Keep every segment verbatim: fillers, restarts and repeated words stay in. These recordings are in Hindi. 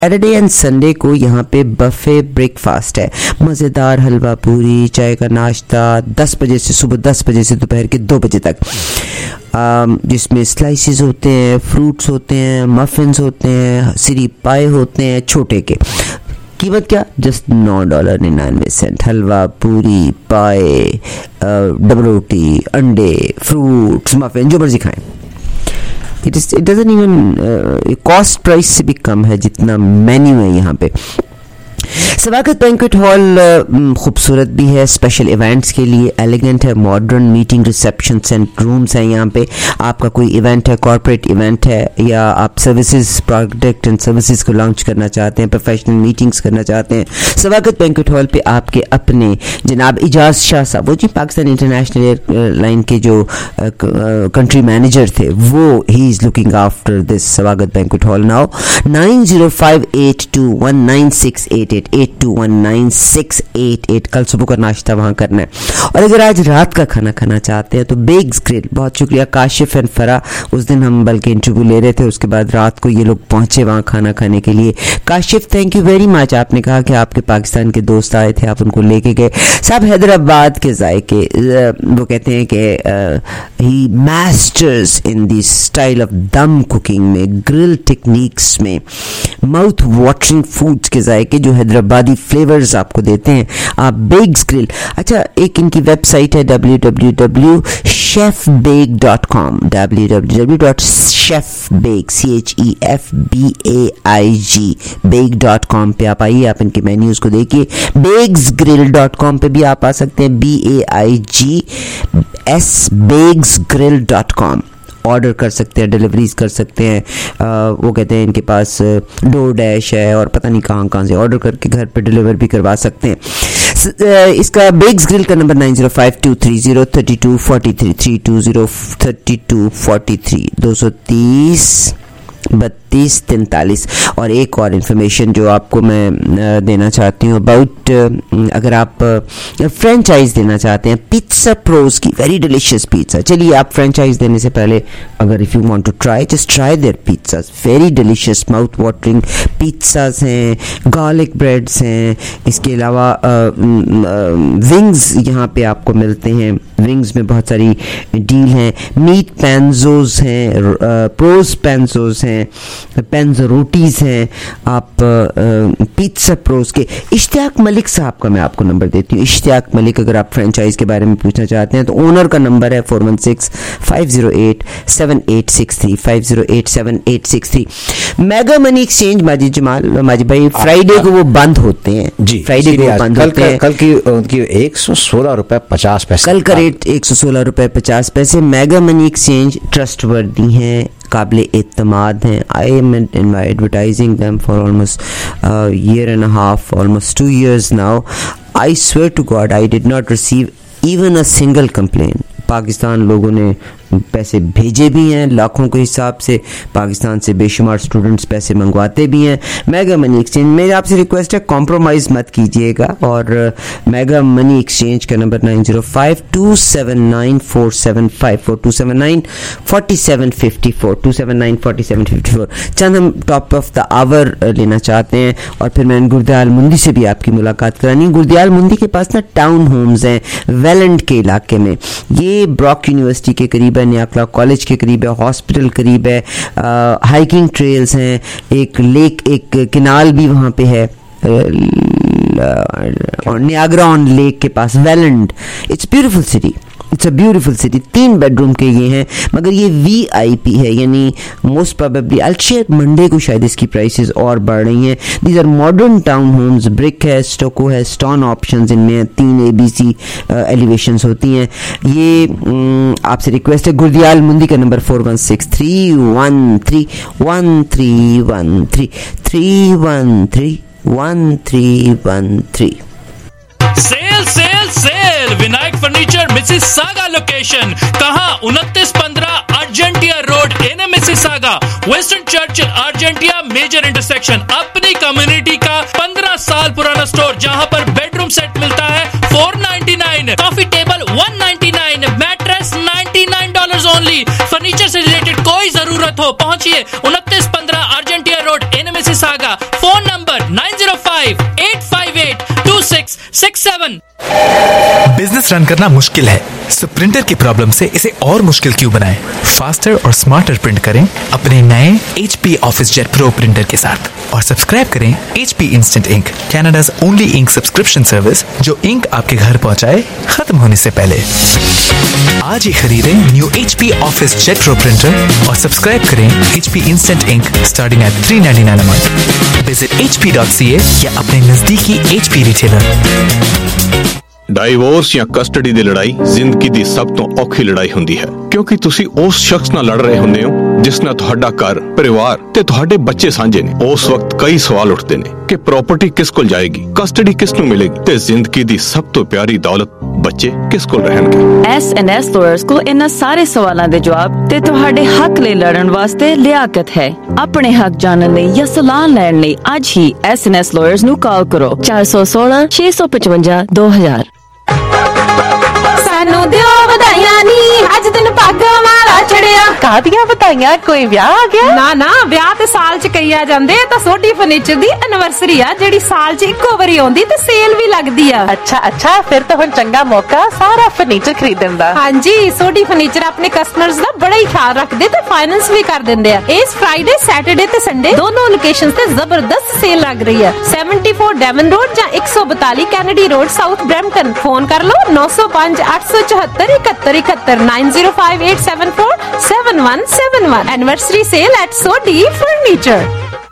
सैटरडे एंड संडे को यहाँ पे बफे ब्रेकफास्ट है, मज़ेदार हलवा पूरी, चाय का नाश्ता दस बजे से सुबह दस बजे से दोपहर के दो बजे तक, जिसमें स्लाइसेस होते हैं, फ्रूट्स होते हैं, मफिन्स होते हैं, सीरी पाए होते हैं छोटे के। कीमत क्या? जस्ट नौ डॉलर निन्यानवे सेंट। हलवा पूरी पाए, डबल रोटी, अंडे, फ्रूट्स, मफिन, जो मर्जी खाएं। It is it doesn't even cost price से भी कम है जितना मेन्यू है यहाँ पे। सवागत बैंक्वेट हॉल खूबसूरत भी है, स्पेशल इवेंट्स के लिए एलिगेंट है, modern meeting reception and rooms हैं यहाँ पे। आपका कोई इवेंट है, कॉर्पोरेट इवेंट है, या आप सर्विसेज प्रोडक्ट एंड सर्विसेज को लॉन्च करना चाहते हैं, प्रोफेशनल मीटिंग्स करना चाहते हैं, सवागत बैंक्वेट हॉल पे आपके अपने जनाब इजाज शाह साहब, वो जी पाकिस्तान इंटरनेशनल एयरलाइन के जो कंट्री मैनेजर थे, वो ही is looking after this Swagat banquet hall now. Nine zero five eight two one nine six eight eight eight two one nine six eight eight. कल सुबह का नाश्ता वहाँ करना है। और अगर आज रात का खाना खाना चाहते हैं तो बेग्स ग्रिल, बहुत शुक्रिया काशिफ एंड फरा, उस दिन हम बल्कि इंटरव्यू ले रहे थे, उसके बाद रात को ये लोग पहुंचे वहाँ खाना खाने के लिए। Kashif thank you very much, आपने कहा कि आपके पाकिस्तान के दोस्त आए थे, आप उनको लेके गए। साहब हैदराबाद के जायके, वो कहते हैं कि he masters in the style of dum cooking में, ग्रिल टेक्निक्स में, माउथ वाटरिंग फूड्स के जायके जो हैदराबादी फ्लेवर्स आपको देते हैं आप। बेग्स ग्रिल, अच्छा एक इनकी वेबसाइट है W W W dot chef Baig dot com, W W W dot chef Baig C H E F B A I G Baig dot com पे आप आइए, आप इनके मेन्यूज को देखिए। बेग्स ग्रिल डॉट कॉम पे भी आप आ सकते हैं, B A I G S Baig's grill dot com. Order कर सकते हैं, डिलीवरीज कर सकते हैं। आ, वो कहते हैं इनके पास डोर डैश है और पता नहीं कहाँ कहाँ से ऑर्डर करके घर पे डिलीवर भी करवा सकते हैं। इसका बेग्स ग्रिल का number nine zero five two three zero thirty two forty three, three two zero thirty two forty three, दो सौ तीस बत्तीस तैंतालीस। और एक और इन्फॉर्मेशन जो आपको मैं देना चाहती हूँ अबाउट, अगर आप फ्रेंचाइज देना चाहते हैं पिज्जा प्रोज की, वेरी डिलीशियस पिज्जा। चलिए आप फ्रेंचाइज देने से पहले अगर if you want to try, just try their pizzas, very delicious mouth watering pizzas हैं, गार्लिक ब्रेड्स हैं, इसके अलावा विंग्स यहाँ पे आपको मिलते हैं, विंग्स में बहुत सारी डील हैं, मीट पैंजोज हैं, प्रोज पैंजोज हैं, पेंजरोटीज हैं, आप पिज्जा प्रोज के। इश्तियाक मलिक साहब का मैं आपको नंबर देती हूँ। इश्तियाक मलिक, अगर आप फ्रेंचाइज के बारे में पूछना चाहते हैं तो ओनर का नंबर है four one six five zero eight seven eight six three, five zero eight seven eight six three. Mega money exchange Majid Jamal, Majid भाई फ्राइडे को वो बंद होते हैं जी, फ्राइडे को बंद होते हैं। कल की उनकी एक सौ सोलह रुपए पचास पैसे, कल का रेट एक सौ सोलह रुपए पचास पैसे। मेगा मनी एक्सचेंज ट्रस्टवर्दी हैं, काबिल एतमाद हैं। I am advertising them for almost year and a half, almost two years now. I swear to God, I did not receive even a single complaint. Pakistan लोगों ने पैसे भेजे भी हैं लाखों के हिसाब से, पाकिस्तान से बेशुमार स्टूडेंट्स पैसे मंगवाते भी हैं। मेगा मनी एक्सचेंज, मेरी आपसे रिक्वेस्ट है कॉम्प्रोमाइज़ मत कीजिएगा। और मेगा मनी एक्सचेंज का number nine zero five two seven nine four seven five four, two seven nine forty seven fifty four, two seven nine forty seven fifty four. चंद हम टॉप ऑफ द आवर लेना चाहते हैं और फिर मैंने गुरदयाल मुंदी से भी आपकी मुलाकात करानी। गुरदयाल मुंदी के पास ना टाउन होम्स हैं वेलैंड के इलाके में, ये ब्रॉक यूनिवर्सिटी के करीब है, न्याकला कॉलेज के करीब है, हॉस्पिटल करीब है, हाइकिंग ट्रेल्स हैं, एक लेक, एक किनाल भी वहाँ पे है, और नियाग्रा ऑन लेक के पास Welland. It's beautiful city, it's a beautiful city. तीन बेडरूम के ये हैं, मगर ये वी आई पी है, यानी most probably I share Monday को शायद इसकी प्राइसेस और बढ़ रही हैं। These are modern town homes, brick है, स्टोको है, स्टोन ऑप्शंस इनमें, तीन ए बी सी एलिवेशंस होती हैं। ये आपसे रिक्वेस्ट है, गुरदयाल मुंदी का number four one six three one three one three one three, three one three one three one three. Sale sale sale Vinayak furniture Mississauga location, कहां? उनतीस पंद्रह Argentia road, N Mississauga, western church Argentia major intersection. अपनी कम्युनिटी का पंद्रह साल पुराना स्टोर जहां पर बेडरूम सेट मिलता है four ninety nine, coffee table one ninety nine, mattress ninety nine dollars only. Furniture से रिलेटेड कोई जरूरत हो, पहुंचिए उनतीस पंद्रह Argentia road, N Mississauga. Phone phone number nine zero five eight five eight two six six seven. Business run करना मुश्किल है, सो प्रिंटर की प्रॉब्लम से इसे और मुश्किल क्यों बनाएं? फास्टर और स्मार्टर प्रिंट करें अपने नए H P OfficeJet pro printer के साथ और सब्सक्राइब करें H P Instant Ink, Canada's only ink subscription service जो इंक आपके घर पहुंचाए खत्म होने से पहले। आज ही खरीदें new H P OfficeJet pro printer और सब्सक्राइब करें H P Instant Ink starting at three ninety nine a month. Visit H P dot C A या अपने नजदीकी H P रिटेलर। ਡਾਈਵੋਰਸ ਜਾਂ ਕਸਟਡੀ ਦੀ ਲੜਾਈ ਜ਼ਿੰਦਗੀ ਦੀ ਸਭ ਤੋਂ ਔਖੀ ਲੜਾਈ ਹੁੰਦੀ ਹੈ, ਕਿਉਂਕਿ ਤੁਸੀਂ ਉਸ ਸ਼ਖਸ ਨਾਲ ਲੜ ਰਹੇ ਹੁੰਦੇ ਹੋ ਜਿਸ ਨਾਲ ਤੁਹਾਡਾ ਘਰ, ਪਰਿਵਾਰ ਤੇ ਤੁਹਾਡੇ ਬੱਚੇ ਸਾਂਝੇ ਨੇ। ਉਸ ਵਕਤ ਕਈ ਸਵਾਲ ਉੱਠਦੇ ਨੇ ਕਿ ਪ੍ਰਾਪਰਟੀ ਕਿਸ ਕੋਲ ਜਾਏਗੀ, ਕਸਟਡੀ ਕਿਸ ਨੂੰ ਮਿਲੇਗੀ ਤੇ ਜ਼ਿੰਦਗੀ ਦੀ ਸਭ ਤੋਂ ਪਿਆਰੀ ਦੌਲਤ ਬੱਚੇ ਕਿਸ ਕੋਲ ਰਹਿਣਗੇ। ਐਸ ਐਂਡ ਐਸ ਲਾਇਰਸ ਕੋਲ ਇਹਨਾਂ ਸਾਰੇ ਸਵਾਲਾਂ ਦੇ ਜਵਾਬ ਤੇ ਤੁਹਾਡੇ ਹੱਕ ਲਈ ਲੜਨ ਵਾਸਤੇ ਲਿਆਕਤ ਹੈ। ਆਪਣੇ ਹੱਕ ਜਾਣਨ ਲਈ ਜਾਂ ਸਲਾਹ ਲੈਣ ਲਈ ਅੱਜ ਹੀ ਐਸ ਐਂਡ ਐਸ ਲਾਇਰਸ ਨੂੰ ਕਾਲ ਕਰੋ ਚਾਰ ਸੌ ਸੋਲਾਂ ਛੇ ਸੌ ਪਚਵੰਜਾ ਦੋ ਹਜ਼ਾਰ। ਸਾਨੂੰ ਦਿਓ ਵਧਾਈਆਂ ਨੀ ਅੱਜ ਦਿਨ ਪੱਗ ਵਾਲਾ ਚੜਿਆ। ਕਾਹਦੀਆਂ ਵਧਾਈਆਂ, ਕੋਈ ਵਿਆਹ ਆ ਗਿਆ? ਨਾ ਨਾ, ਵਿਆਹ ਤੇ ਸਾਲ ਚ ਕਈ ਆ ਜਾਂਦੇ, ਤਾਂ ਸੋਢੀ ਫਰਨੀਚਰ ਦੀ ਐਨਵਰਸਰੀ ਆ ਜਿਹੜੀ ਸਾਲ ਚ ਇੱਕੋ ਵਾਰੀ ਆਉਂਦੀ ਤੇ ਸੇਲ ਵੀ ਲੱਗਦੀ ਆ। ਅੱਛਾ ਅੱਛਾ, ਫਿਰ ਤਾਂ ਹੁਣ ਚੰਗਾ ਮੌਕਾ ਸਾਰਾ ਫਰਨੀਚਰ ਖਰੀਦਣ ਦਾ। ਹਾਂਜੀ, ਸੋਢੀ ਫਰਨੀਚਰ ਆਪਣੇ ਕਸਟਮਰਸ ਦਾ ਬੜਾ ਹੀ ਖਿਆਲ ਰੱਖਦੇ ਤੇ ਫਾਈਨੈਂਸ ਵੀ ਕਰ ਦਿੰਦੇ ਆ। ਇਸ ਫਰਾਈਡੇ, ਸੈਟਰਡੇ ਤੇ ਸੰਡੇ ਦੋਨੋਂ ਲੋਕੇਸ਼ਨਸ ਤੇ ਜ਼ਬਰਦਸਤ ਸੇਲ ਲੱਗ ਰਹੀ ਆ। ਸੈਵਨਟੀ ਫੋਰ ਡੈਮਨ ਰੋਡ ਜਾਂ ਇੱਕ ਸੌ ਬਤਾਲੀ Kennedy Road, South Brampton. Phone ਕਰ ਲਓ ਨੌ ਸੌ ਪੰਜ ਅੱਠ ਸੌ ਚੌਹੱਤਰ ਇਕਹੱਤਰ ਇਕਹੱਤਰ nine zero five eight seven four seven one seven one. Anniversary sale at Sodi Furniture.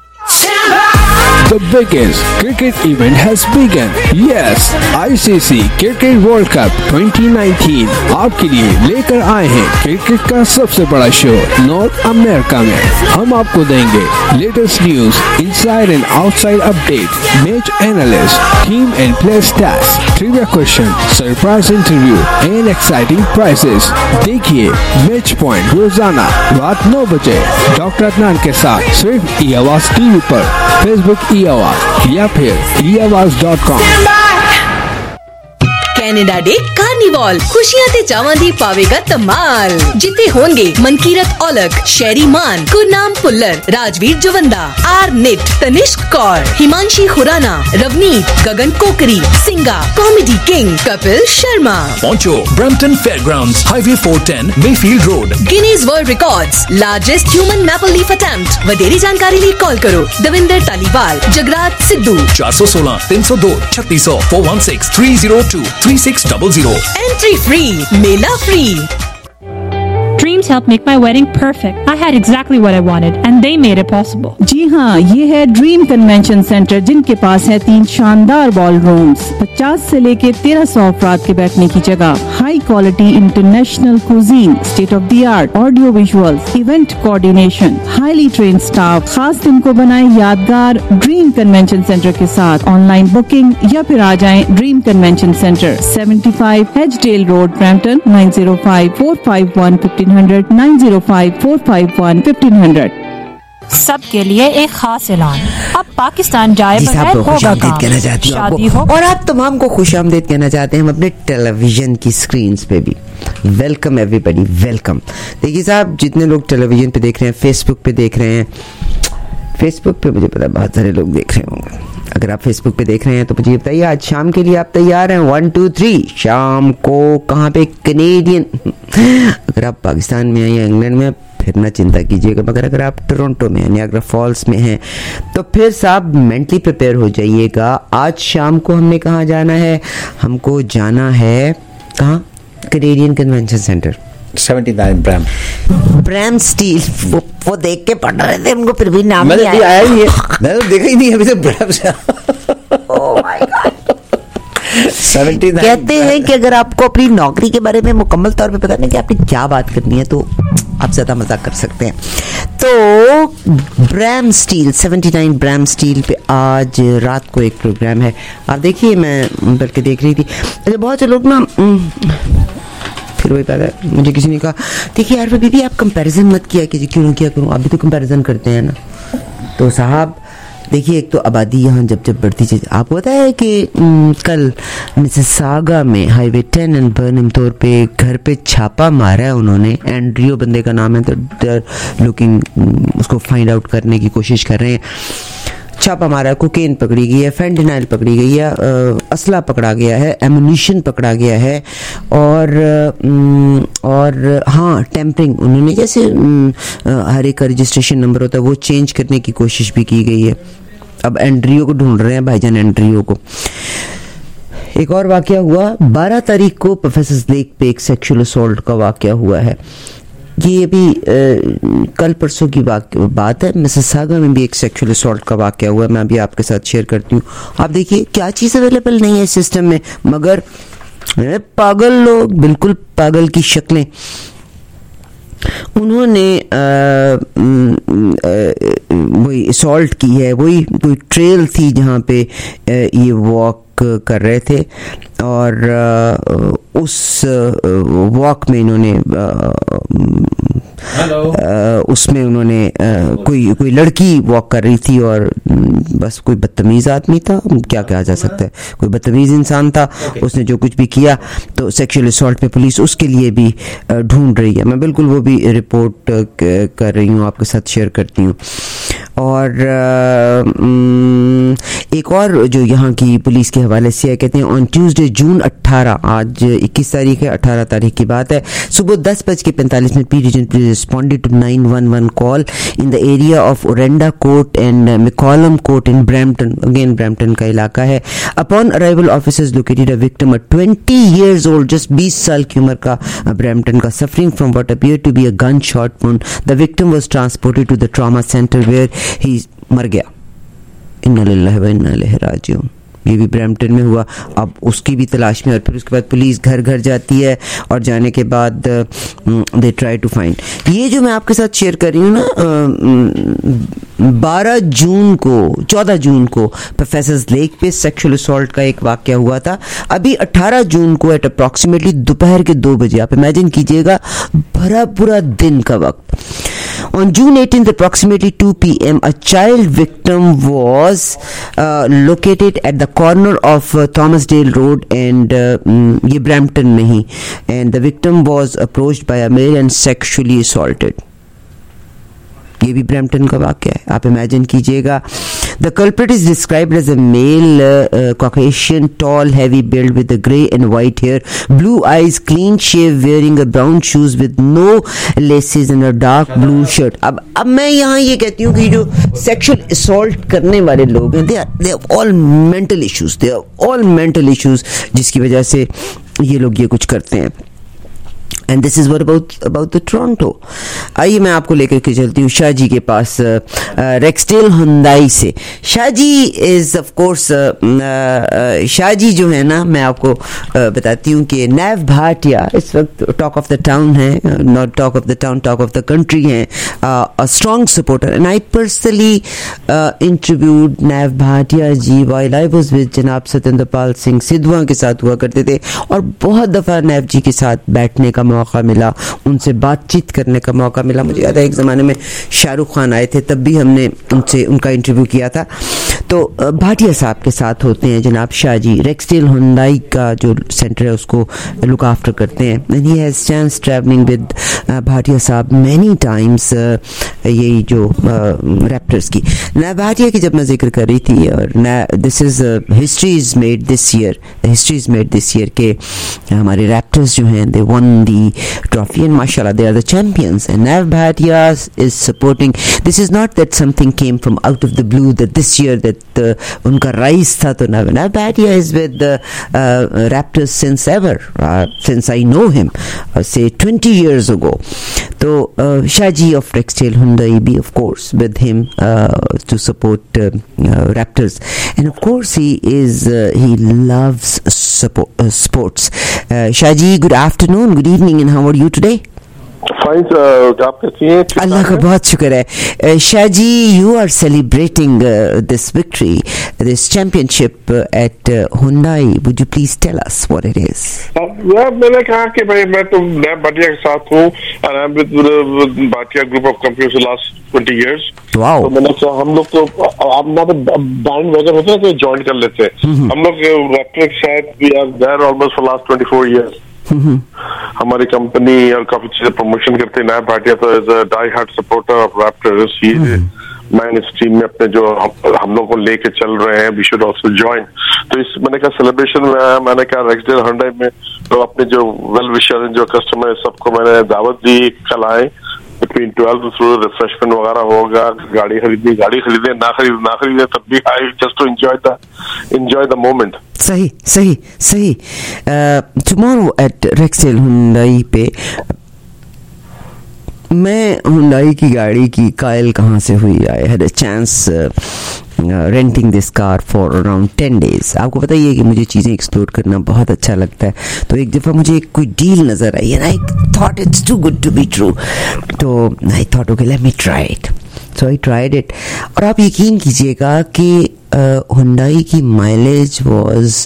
The biggest cricket event has begun. Yes, I C C Cricket World Cup twenty nineteen आपके लिए लेकर आए हैं क्रिकेट का सबसे बड़ा शो नॉर्थ अमेरिका में। हम आपको देंगे latest news, inside and outside update, match analyst, team and player stats, trivia question, surprise interview and exciting prizes. देखिए मैच पॉइंट रोजाना रात नौ बजे डॉक्टर अदनान के साथ सिर्फ ई आवाज टीवी पर, फेसबुक ई आवाज या फिर E Awaaz dot com. Canada Day carnival ਖੁਸ਼ੀਆਂ ਤੇ ਚਾਵਾਂ ਦੀ ਪਾਵੇਗਾ ਧਮਾਲ, ਜਿੱਥੇ ਹੋਣਗੇ Mankirt Aulakh, Sharry Mann, Gurnam Bhullar, Rajvir Jawanda, R Nait, Tanishk Kaur, Himanshi Khurana, Ravneet, Gagan Kokri, Singga, comedy king Kapil Sharma. ਪਹੁੰਚੋ Brampton fairgrounds, highway four ten Mayfield Road. Guinness World Records largest human maple leaf attempt. ਵਧੇਰੀ ਜਾਣਕਾਰੀ ਲਈ ਕਾਲ ਕਰੋ ਦਵਿੰਦਰ ਧਾਲੀਵਾਲ, ਜਗਰਾਜ ਸਿੱਧੂ चार सौ सोलह तीन सौ दो छत्तीस सौ four one six three zero two three six double zero. Entry free, मेला free. Dreams helped make my wedding perfect. I had exactly what I wanted and they made it possible. जी हाँ, ये है ड्रीम कन्वेंशन सेंटर जिनके पास है तीन शानदार बॉल रूम्स, पचास से लेके तेरह सौ अफराद के बैठने की जगह, high quality international cuisine, state of the art audio visuals, event coordination, highly train staff. खास दिन को बनाए यादगार ड्रीम कन्वेंशन सेंटर के साथ। ऑनलाइन बुकिंग या फिर आ जाएं Dream Convention Centre, seventy five Hedgedale Road, Brampton, nine zero five four five one fifteen hundred nine zero five four five one fifteen hundred. सबके लिए एक खास ऐलान, अब पाकिस्तान जाए बगैर होगा काम। कहना चाहती हूँ शादी आपको, हो और आप तमाम को खुश आमदीद कहना चाहते हैं हम अपने टेलीविजन की स्क्रीन्स पे भी। Welcome everybody, welcome. देखिए साहब, जितने लोग टेलीविजन पे देख रहे हैं, फेसबुक पे देख रहे हैं, फेसबुक पे मुझे पता है बहुत सारे लोग देख रहे होंगे। अगर आप फेसबुक पे देख रहे हैं तो मुझे बताइए आज शाम के लिए आप तैयार हैं? वन टू थ्री शाम को कहाँ पे? कनेडियन। अगर आप पाकिस्तान में हैं या इंग्लैंड में फिर ना चिंता कीजिएगा, मगर अगर आप टोरंटो में हैं, नियाग्रा फॉल्स में हैं, तो फिर साहब मेंटली प्रिपेयर हो जाइएगा। आज शाम को हमने कहाँ जाना है? हमको जाना है कहाँ? Canadian Convention Centre, seventy nine Bram Bram Steele. वो, वो देख के पढ़ रहे थे, उनको फिर भी नाम नहीं आया। आया ही है, मैंने देखा ही नहीं अभी तक ब्रैम से। Oh my god. Seventy nine कहते हैं कि अगर आपको अपनी नौकरी के बारे में मुकम्मल तौर पे पता नहीं कि आपने क्या बात करनी है तो आप ज़्यादा मजाक कर सकते हैं। तो Bram Steele, seventy nine Bram Steele पे आज रात को एक प्रोग्राम है। आप देखिए, मैं बल्कि देख रही थी, अच्छा बहुत से लोग ना, फिर वही बात है, मुझे किसी ने कहा देखिए यार बीबी आप कंपैरिजन मत किया कीजिए। क्यों ना किया करूँ, आप भी तो कंपैरिजन करते हैं ना। तो साहब देखिए, एक तो आबादी यहाँ जब जब बढ़ती चीज, आपको पता है कि कल मिसिसागा में हाईवे टेन एंड बर्नम तौर पे घर पे छापा मारा है उन्होंने। एंड्रियो बंदे का नाम है, तो लुकिंग उसको फाइंड आउट करने की कोशिश कर रहे हैं। छापा मारा, कोकेन पकड़ी गई है, फेंटेनाइल पकड़ी गई है, असला पकड़ा गया है, एमुनिशन पकड़ा गया है, और और हाँ टेम्परिंग, उन्होंने जैसे हर एक का रजिस्ट्रेशन नंबर होता है वो चेंज करने की कोशिश भी की गई है। अब एंड्रियो को ढूंढ रहे हैं भाईजान, एंड्रियो को। एक और वाकया हुआ बारह तारीख को प्रोफेसर लेक पे एक सेक्सुअल असॉल्ट का वाकया हुआ है। ये अभी कल परसों की बात है। मिसिसागा में भी एक सेक्सुअल असॉल्ट का वाकया हुआ है, मैं अभी आपके साथ शेयर करती हूँ। आप देखिए क्या चीज़ अवेलेबल नहीं है सिस्टम में, मगर पागल लोग, बिल्कुल पागल की शक्लें, उन्होंने वही असॉल्ट की है। वही कोई ट्रेल थी जहाँ पे आ, ये वॉक कर रहे थे, और आ, उस वॉक में इन्होंने उसमें उन्होंने आ, कोई कोई लड़की वॉक कर रही थी, और बस कोई बदतमीज़ आदमी था, क्या कहा जा सकता है, कोई बदतमीज़ इंसान था, उसने जो कुछ भी किया। तो सेक्सुअल असॉल्ट पे पुलिस उसके लिए भी ढूंढ रही है। मैं बिल्कुल वो भी रिपोर्ट कर रही हूँ, आपके साथ शेयर करती हूँ। और एक और जो यहाँ की पुलिस के हवाले से है, कहते हैं ऑन ट्यूसडे जून अट्ठारह, आज इक्कीस तारीख है, अठारह तारीख की बात है, सुबह दस बज के पैंतालीस minute Peel region police responded to nine one one call in the area of Orenda Court and McCallum Court in Brampton, again Brampton का इलाका है। Upon arrival officers located a victim, a twenty years old, just बीस साल की उम्र का ब्रैम्पटन का, suffering from what appear to be a gun shot wound. The victim was transported to the trauma centre where he मर गया। इन्ना लिल्लाहि व इन्ना इलैहि राजिऊन। ये भी ब्रैम्पटन में हुआ। अब उसकी भी तलाश में, और फिर उसके बाद पुलिस घर घर जाती है, और जाने के बाद दे ट्राई टू फाइंड। ये जो मैं आपके साथ शेयर कर रही हूँ ना, बारह जून को, चौदह जून को प्रोफेसर लेक पे सेक्सुअल असॉल्ट का एक वाकया हुआ था। अभी अठारह जून को एट अप्रॉक्सीमेटली दोपहर के दो बजे, आप इमेजिन कीजिएगा, भरा पूरा दिन का वक्त। On June eighteenth, approximately two p m, a child victim was uh, located at the corner of uh, Thomasdale Road and uh, ये ब्रैम्पटन में ही, and the victim was approached by a male and sexually assaulted. ये भी ब्रैम्पटन का वाकया है, आप इमेजिन कीजिएगा। The culprit is described as a male, uh, uh, Caucasian, tall, heavy build with a grey and white hair, blue eyes, clean shave, wearing a brown shoes with no laces and a dark blue shirt. अब अब मैं यहाँ ये कहती हूँ कि जो sexual assault करने वाले लोग हैं, they are they have all mental issues, they are all mental issues, जिसकी वजह से ये लोग ये कुछ करते हैं। And this is what about about the Toronto. आइए मैं आपको लेकर के चलती हूँ शाहजी के पास, रेक्सडेल हुंडई से। Shahji is of course, Shahji जो है ना, मैं आपको uh, बताती हूँ कि नैव भाटिया इस वक्त टॉक ऑफ द टाउन है, not talk of the town, talk of the country है, a strong supporter. And I personally interviewed Nav Bhatia ji while I was with जनाब सत्येंद्र पाल सिंह सिद्धवा के साथ हुआ करते थे, और बहुत दफ़ा नैव जी के साथ बैठने का मौका मिला, उनसे बातचीत करने का मौका मिला। मुझे याद है एक ज़माने में शाहरुख खान आए थे, तब भी हमने उनसे उनका इंटरव्यू किया था। तो भाटिया साहब के साथ होते हैं जनाब शाहजी, रेक्सडेल हुंडई का जो सेंटर है उसको लुक आफ्टर करते हैं। And he has chance travelling with Bhatia साहब मैनी टाइम्स, यही जो रैप्टर्स की, ना भाटिया की जब मैं जिक्र कर रही थी, और ना this is history is made this year, history is made this year के हमारे रैप्टर्स जो हैं they won the trophy and mashallah they are the champions, and Nav Bhatia is supporting. This is not that something came from out of the blue that this year that uh, unka rise tha, to Nav, Nav Bhatia is with the uh, Raptors since ever, uh, since I know him, uh, say twenty years ago. So uh, Shaji of Rexdale Hyundai be of course with him uh, to support uh, uh, Raptors, and of course he is uh, he loves support, uh, sports. uh, Shaji, good afternoon, good evening, and how are you today? Fine sir, आप कैसी हैं? अल्लाह का बहुत शुक्र है। Shahji, you are celebrating this victory, this championship at Hyundai, would you please tell us what it is? यार मैंने कहा कि भाई मैं तो नैव भाटिया के साथ हूँ, and I'm with Bhatia group of companies for last twenty years. Wow. तो मैंने कहा हम लोग तो अब ना बैंड वगैरह होते हैं तो ज्वाइन कर लेते हैं। हम लोग रैप्टर के साथ we are there almost for last twenty four years. हमारी कंपनी और काफी चीजें प्रमोशन करते हैं। नैव भाटिया तो as a die hard supporter of Raptors, he mainstream में अपने जो हम, हम लोग को लेके चल रहे हैं, वी शुड आल्सो जॉइन। तो इस मैंने कहा सेलिब्रेशन में मैंने कहा रेक्सडेल हुंडई में तो अपने जो वेल विशर जो कस्टमर है सबको मैंने दावत दी, कल आए बिटवीन ट्वेल्व थ्रू रिफ्रेशमेंट वगैरह होगा, गाड़ी खरीदनी गाड़ी खरीदे, ना खरीद ना खरीदे तब भी I just to enjoy the enjoy the moment. सही सही सही। टुमारो एट रेक्सडेल हुंडई पे मैं हुंडई की गाड़ी की कायल कहाँ से हुई, I had a chance renting this car for around ten days. आपको पता ही है कि मुझे चीज़ें एक्सप्लोर करना बहुत अच्छा लगता है, तो एक दफ़ा मुझे एक कोई डील नज़र आई and I thought it's too good to be true, तो I thought okay let me try it, so I tried it. और आप यकीन कीजिएगा कि हुंडई की माइलेज वॉज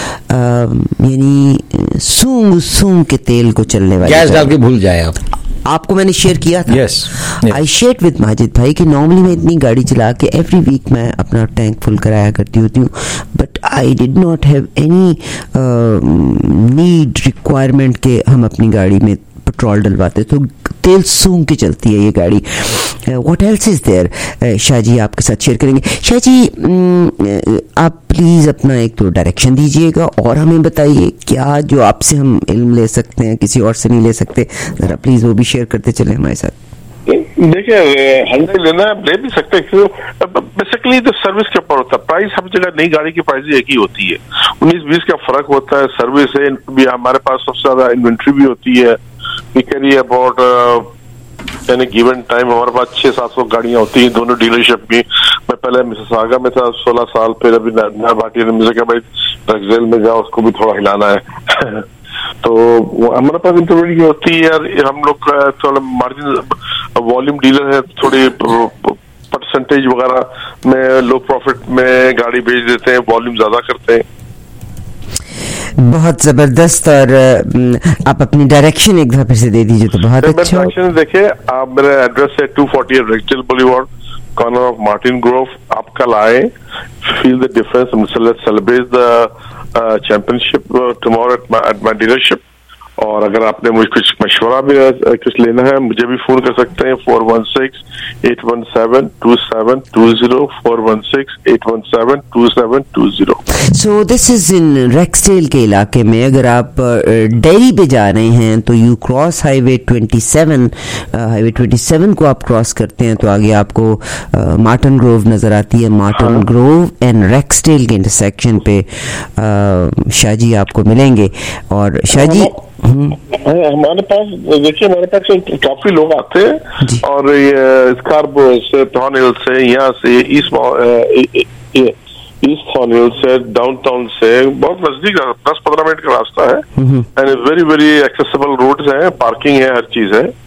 यानी सूंघ सूंघ के तेल को चलने वाली, गैस डाल के भूल जाए आप। आपको मैंने शेयर किया था, yes I share with Majid भाई कि नॉर्मली मैं इतनी गाड़ी चला के एवरी वीक मैं अपना टैंक फुल कराया करती होती हूँ, but I did not have any need requirement के हम अपनी गाड़ी में पेट्रोल डलवाते, तो तेल सूंघ के चलती है ये गाड़ी। What else is there, Shahji आपके साथ शेयर करेंगे। शाहजी आप प्लीज़ अपना एक तो डायरेक्शन दीजिएगा और हमें बताइए क्या जो आपसे हम इल्म ले सकते हैं किसी और से नहीं ले सकते, ज़रा प्लीज़ वो भी शेयर करते चले हमारे साथ। देखिए हुंडई लेना ले भी सकते हैं, बेसिकली तो सर्विस के ऊपर होता है, प्राइस हर जगह नई गाड़ी की प्राइस एक ही होती है, उन्नीस बीस का फर्क होता है। सर्विस है भी, हमारे पास सबसे ज्यादा इन्वेंट्री भी होती है, वी कैरी अबाउट यानी गिवन टाइम हमारे पास छह सात सौ गाड़ियां होती हैं दोनों डीलरशिप में। मैं पहले मिसिसागा में था सोलह साल, फिर अभी नया भाटी ने मुझे कहा भाई रेक्सडेल में जाओ, उसको भी थोड़ा हिलाना है तो हमारे पास इंटरव्यू होती है यार, हम लोग थोड़ा मार्जिन वॉल्यूम डीलर है, थोड़ी परसेंटेज वगैरह में लो प्रॉफिट में गाड़ी बेच देते हैं, वॉल्यूम ज्यादा करते हैं। बहुत जबरदस्त। और आप अपनी डायरेक्शन एक दफा फिर से दे दीजिए तो बहुत अच्छा। डायरेक्शन देखिए आप, मेरा एड्रेस है two forty Rexdale Boulevard, corner of Martin Grove. आप कल आए, feel the difference, celebrate the championship tomorrow at my dealership. और अगर आपने मुझे कुछ मशवरा भी कुछ लेना है मुझे भी फोन कर सकते हैं, four one six eight one seven two seven two zero, four one six eight one seven two seven two zero. So this is in Rexdale के इलाके में। अगर आप डेरी पे जा रहे हैं तो you cross highway twenty seven, highway twenty seven को आप क्रॉस करते हैं तो आगे आपको मार्टिन ग्रोव नजर आती है। मार्टिन ग्रोव एंड रेक्सडेल के इंटरसेक्शन पे शाहजी आपको मिलेंगे। और शाहजी हमारे पास देखिए, हमारे पास काफी लोग आते हैं और ये स्कार्बो से, थॉर्न हिल से, यहाँ से ईस्ट ईस्ट थॉर्न हिल से, डाउनटाउन से, बहुत नजदीक दस पंद्रह मिनट का रास्ता है and very very accessible roads हैं, पार्किंग है, हर चीज है।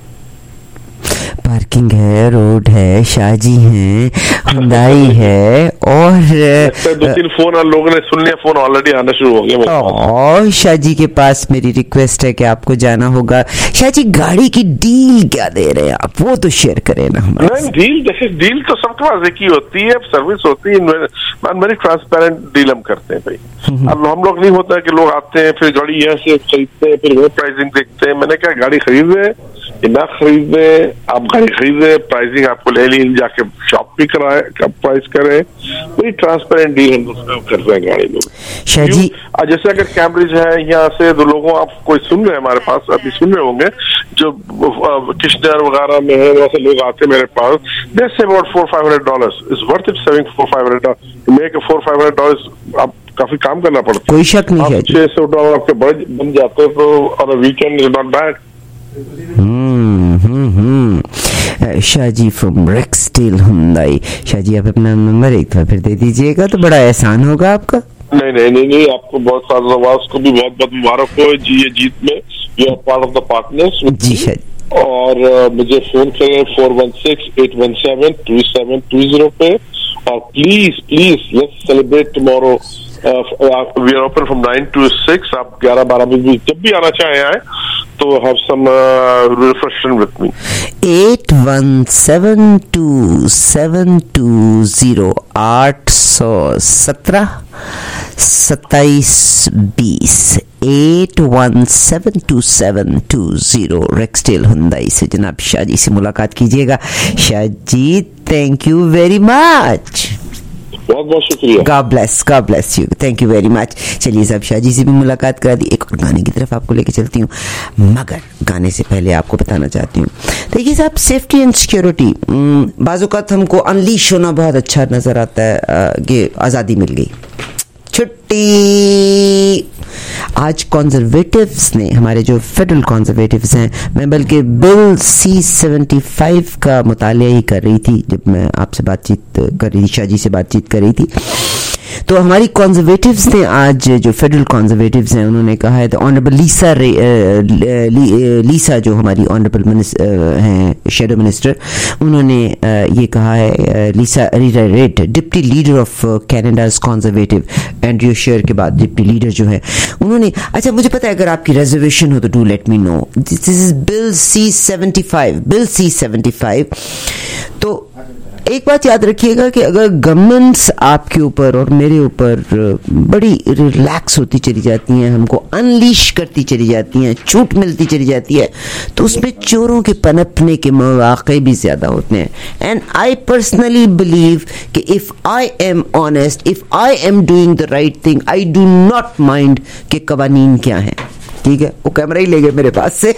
पार्किंग है, रोड है, शाहजी हैं, हुंडई है और दो तीन फोन और लोगों ने सुन लिया, फोन ऑलरेडी आना शुरू हो गया। और शाहजी के पास मेरी रिक्वेस्ट है कि आपको जाना होगा। शाहजी गाड़ी की डील क्या दे रहे हैं आप, वो तो शेयर करें ना हमारे। नहीं डील, जैसे डील तो सबके पास एक ही होती है, सर्विस होती है, वेरी ट्रांसपेरेंट डील हम करते हैं भाई। अब हम लोग नहीं होता है कि लोग आते हैं फिर गाड़ी यहाँ से खरीदते हैं फिर वो प्राइसिंग देखते हैं। मैंने कहा गाड़ी खरीदे ना खरीदे, आप गाड़ी खरीदे, प्राइसिंग आपको ले ली, जाके शॉप भी कराए, प्राइस करें, वही ट्रांसपेरेंट डील हम कर रहे हैं गाड़ी लोग। शाहजी जैसे अगर कैम्ब्रिज है यहाँ से दो लोगों, आप कोई सुन रहे हैं हमारे पास, अभी सुन रहे होंगे जो किश्नर वगैरह में है, वैसे लोग आते हैं मेरे पास, they say about four five hundred dollars is worth it saving four five hundred dollar make four five hundred dollar आप काफी काम करना पड़ता है, कोई शक नहीं है। छह सौ डॉलर आपके बन जाते हैं तो और weekend is not bad. Hmm hmm hmm Shahji from Rexdale Hyundai. Shahji आप अपना नंबर एक बार फिर दे दीजिएगा तो बड़ा एहसान होगा आपका। नहीं नहीं नहीं नहीं आपको बहुत सारा नवाज को भी बहुत बहुत मुबारक हो जी ये जीत में, you are part of the partners जी शाहजी। और uh, मुझे फोन करें four one six eight one seven two seven two zero पे, और please please let's celebrate tomorrow. We are open from nine to six, आप ग्यारह बारह बजे जब भी आना चाहें आए, तो have some refreshment with me. Eight one seven two seven two zero, आठ सौ सत्रह सत्ताईस बीस, eight one seven two seven two zero Rexdale Hyundai से जनाब शाह जी से मुलाकात कीजिएगा। Shah ji thank you very much. बहुत बहुत शुक्रिया। God bless, God bless you. Thank you very much. चलिए साहब शाह जी से भी मुलाकात करा दी, एक और गाने की तरफ आपको लेके चलती हूँ, मगर गाने से पहले आपको बताना चाहती हूँ, देखिए साहब सेफ्टी एंड सिक्योरिटी, बाज़-औक़ात हमको अनलीश होना बहुत अच्छा नज़र आता है कि आज़ादी मिल गई, छुट्टी। आज कॉन्जर्वेटिव्स ने, हमारे जो फेडरल कॉन्जर्वेटिव्स हैं, मैं बल्कि बिल सी सेवेंटी फाइव का मुतालिया ही कर रही थी जब मैं आपसे बातचीत कर रही थी, शाह जी से बातचीत कर रही थी, तो हमारी कॉन्जर्वेटिव्स ने आज, जो फेडरल कॉन्जर्वेटिव्स हैं, उन्होंने कहा है, ऑनरेबल लीसा लीसा जो हमारी ऑनरेबल हैं शेडो मिनिस्टर, उन्होंने ये कहा है, Lisa Raitt deputy leader of Canada's Conservative Andrew Scheer के बाद डिप्टी लीडर जो है, उन्होंने, अच्छा मुझे पता है अगर आपकी रिजर्वेशन हो तो do let me know, this is bill C seventy five, bill C seventy five. तो एक बात याद रखिएगा कि अगर गवर्नमेंट्स आपके ऊपर और मेरे ऊपर बड़ी रिलैक्स होती चली जाती हैं, हमको अनलीश करती चली जाती हैं, छूट मिलती चली जाती है, तो उसमें चोरों के पनपने के मौके भी ज़्यादा होते हैं। एंड आई पर्सनली बिलीव कि if I am honest, if I am doing the right thing, I do not mind कि कवानीन क्या हैं। ठीक है, वो कैमरा ही ले गए मेरे पास से।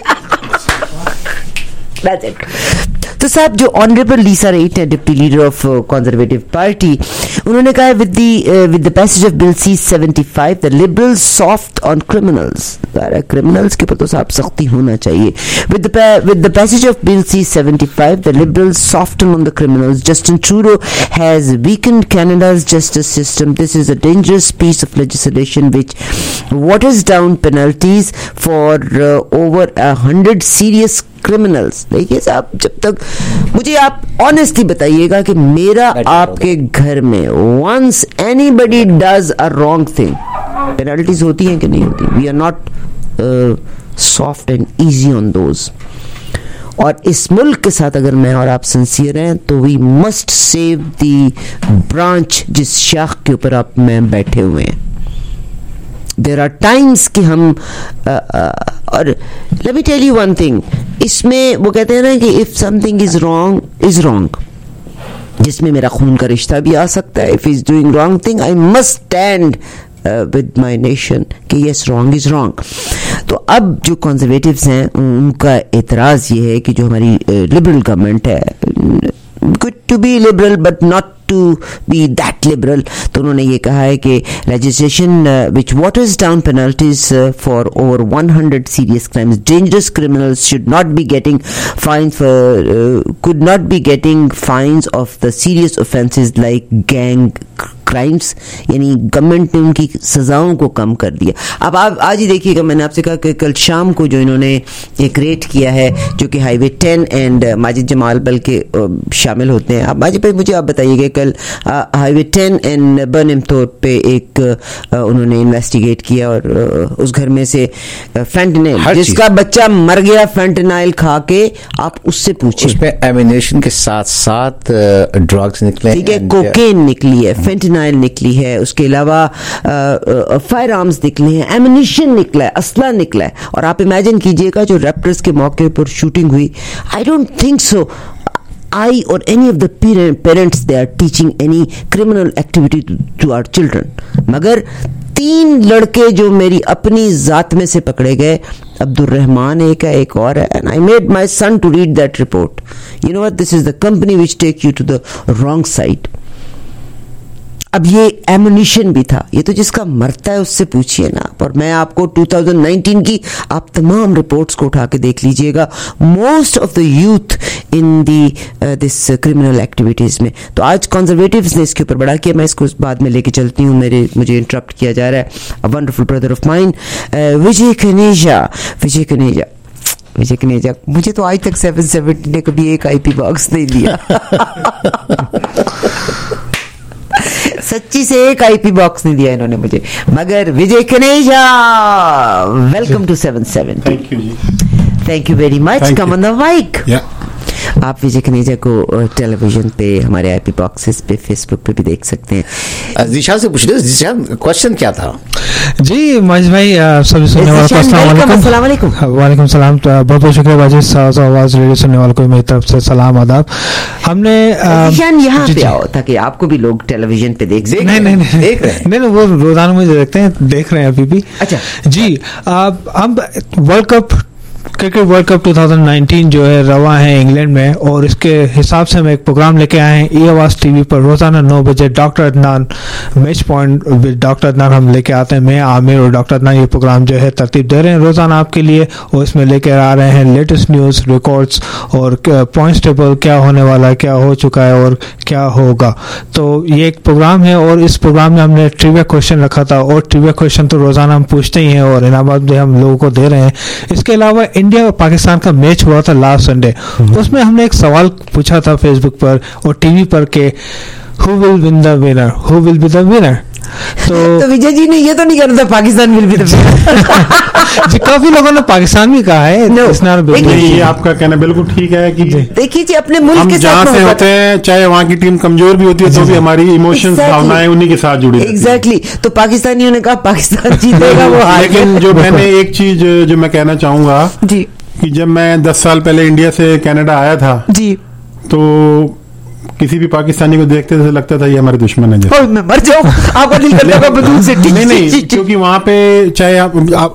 That's it. तो साहब जो ऑनरेबल लीसा रेट है, deputy leader of Conservative Party, उन्होंने कहा है with the with the passage of bill C seventy five the Liberals soft on criminals, criminals के ऊपर तो साहब सख्ती होना चाहिए। With the with the passage of bill C seventy five the Liberals soften on the criminals, Justin Trudeau has weakened Canada's justice system. This is a dangerous piece of legislation which waters down penalties for uh, over a hundred serious criminals. देखिए साहब, जब तक मुझे आप ऑनेस्टली बताइएगा कि मेरा आपके घर में once anybody does a wrong thing, penalties होती हैं कि नहीं होती? We are not soft and easy on those. और इस मुल्क के साथ अगर मैं और आप सिंसियर हैं तो we must save the branch जिस शाख के ऊपर आप मैं बैठे हुए हैं। देर आर टाइम्स कि हम uh, uh, और let me tell you one thing, इसमें वो कहते हैं ना कि if something is wrong is wrong, जिसमें मेरा खून का रिश्ता भी आ सकता है। If is doing wrong thing I must stand with my nation कि यस रॉन्ग इज रॉन्ग। तो अब जो कॉन्जर्वेटिव्स हैं उनका एतराज़ ये है कि जो हमारी लिबरल गवर्नमेंट है, good to be liberal but not to be that liberal, तो उन्होंने ये कहा है कि legislation uh, which waters down penalties uh, for over one hundred serious crimes, dangerous criminals should not be getting fines for uh, could not be getting fines of the serious offenses like gang crimes, यानी गवर्नमेंट ने उनकी सजाओं को कम कर दिया। अब आप आज ही देखिएगा, मैंने आपसे कहा कि कल शाम को जो इन्होंने एक रेड किया है जो कि highway ten and Majid Jamal बल के शामिल होते हैं। अब माजिद भाई मुझे आप बताइएगा, कल हाईवे टेन एंड बर्नम तौर पे एक आ, उन्होंने इन्वेस्टिगेट किया और आ, उस घर में से फेंटनाइल, जिसका बच्चा मर गया फेंटनाइल खा के, आप उससे पूछे, उसमें एमिनेशन के साथ साथ ड्रग्स निकले, ठीक है, कोकेन निकली है, फेंटनाइल निकली है, उसके अलावा फायर आर्म्स निकले हैं, एमिनेशन निकला है, असला निकला है। और आप इमेजिन कीजिएगा जो रैप्टर्स के मौके पर शूटिंग हुई, I don't think so I or any of the parents they are teaching any criminal activity to, to our children. मगर तीन लड़के जो मेरी अपनी जात में से पकड़े गए, अब्दुल रहमान एक है, एक और है, and I made my son to read that report. You know what? This is the company which take you to the wrong side. अब ये एमुनिशन भी था, ये तो जिसका मरता है उससे पूछिए ना। और मैं आपको दो हज़ार उन्नीस की आप तमाम रिपोर्ट्स को उठा के देख लीजिएगा, most of the youth in the this criminal activities में। तो आज कंजर्वेटिव्स ने इसके ऊपर बड़ा किया, मैं इसको बाद में लेके चलती हूँ, मेरे मुझे इंटरप्ट किया जा रहा है। A wonderful brother of mine Vijay Kaneja, Vijay Kaneja Vijay Kaneja मुझे तो आज तक सेवन सेवेंटी ने कभी एक आईपी बॉक्स नहीं दिया। सच्ची से एक आईपी बॉक्स नहीं दिया इन्होंने मुझे, मगर Vijay Kaneja, welcome to seven seventy. Thank you जी, thank you very much, come on the mic. आप विजय खनीजा को टेलीविजन पे, हमारे आईपी बॉक्सेस पे, फेसबुक पे भी देख सकते हैं। जीशान से पूछ रहे, जीशान क्वेश्चन क्या था? जी महेश भाई, सभी सुनने वालों को अस्सलाम वालेकुम। वालेकुम सलाम। बहुत बहुत शुक्रिया बाजी, साज़ आवाज रेडियो सुनने वालों को मेरी तरफ से सलाम आदाब। हमने जीशान यहाँ पे आओ ताकि आपको भी लोग टेलीविजन पे देख सकें। नहीं नहीं देख रहे हैं, नहीं नहीं वो रोजाना मुझे देखते हैं, देख रहे हैं अभी भी। अच्छा जी, हम world cup cricket world cup दो हज़ार उन्नीस जो है रवा है इंग्लैंड में, और इसके हिसाब से हम एक प्रोग्राम लेके आए हैं ई आवाज़ टीवी पर रोजाना नौ बजे। Doctor Adnan match point with doctor Adnan हम लेके आते हैं। मैं आमिर और डॉक्टर अदनान ये प्रोग्राम जो है तरतीब दे रहे हैं रोजाना आपके लिए, और इसमें लेके आ रहे हैं लेटेस्ट न्यूज़, रिकॉर्ड्स और पॉइंट्स टेबल, क्या होने वाला है, क्या हो चुका है और क्या होगा। तो ये एक प्रोग्राम है, और इस प्रोग्राम में हमने ट्रिविया क्वेश्चन रखा था, और ट्रिविया क्वेश्चन तो रोजाना हम पूछते ही हैं और इनामात भी हम लोगों को दे रहे हैं। इसके अलावा इंडिया और पाकिस्तान का मैच हुआ था लास्ट संडे, उसमें हमने एक सवाल पूछा था फेसबुक पर और टीवी पर के who will win the winner, who will be the winner. तो, तो विजय जी ने ये तो नहीं कहा था Pakistan will be the winner. जी काफी लोगों ने पाकिस्तान भी कहा है। no, ये आपका कहना बिल्कुल ठीक है कि देखिए जी अपने मुल्क हम के जहाँ से होते हैं, चाहे वहाँ की टीम कमजोर भी होती है तो भी हमारी इमोशंस, भावनाएं उन्हीं के साथ जुड़ी। एग्जैक्टली, तो पाकिस्तानियों ने कहा पाकिस्तान जीतेगा वो हार। लेकिन जो मैंने एक चीज जो मैं कहना चाहूंगा जी, कि जब मैं दस साल पहले इंडिया से कनाडा आया था जी, तो किसी भी पाकिस्तानी को देखते थे लगता था ये हमारे दुश्मन है जैसे। मैं मर जाऊं, आपका दिल करता था बंदूक से। नहीं नहीं, क्योंकि वहाँ पे चाहे आप, आप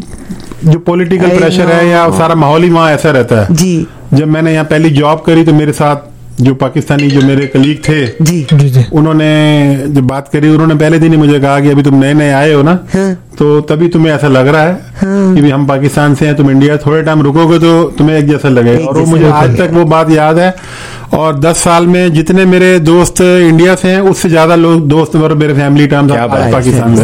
जो पॉलिटिकल प्रेशर है या सारा माहौल ही वहाँ ऐसा रहता है जी। जब मैंने यहाँ पहली जॉब करी तो मेरे साथ जो पाकिस्तानी जो मेरे कलीग थे जी, जी, जी। उन्होंने जब बात करी, उन्होंने पहले दिन ही मुझे कहा कि अभी तुम नए नए आए हो ना, हाँ। तो तभी तुम्हें ऐसा लग रहा है हाँ। कि भी हम पाकिस्तान से हैं, तुम इंडिया थोड़े टाइम रुकोगे तो तुम्हें एक जैसा लगेगा। और वो मुझे आज तक वो बात याद है। और दस साल में जितने मेरे दोस्त इंडिया से हैं उससे ज्यादा लोग दोस्त मेरे फैमिली टर्म्स पाकिस्तान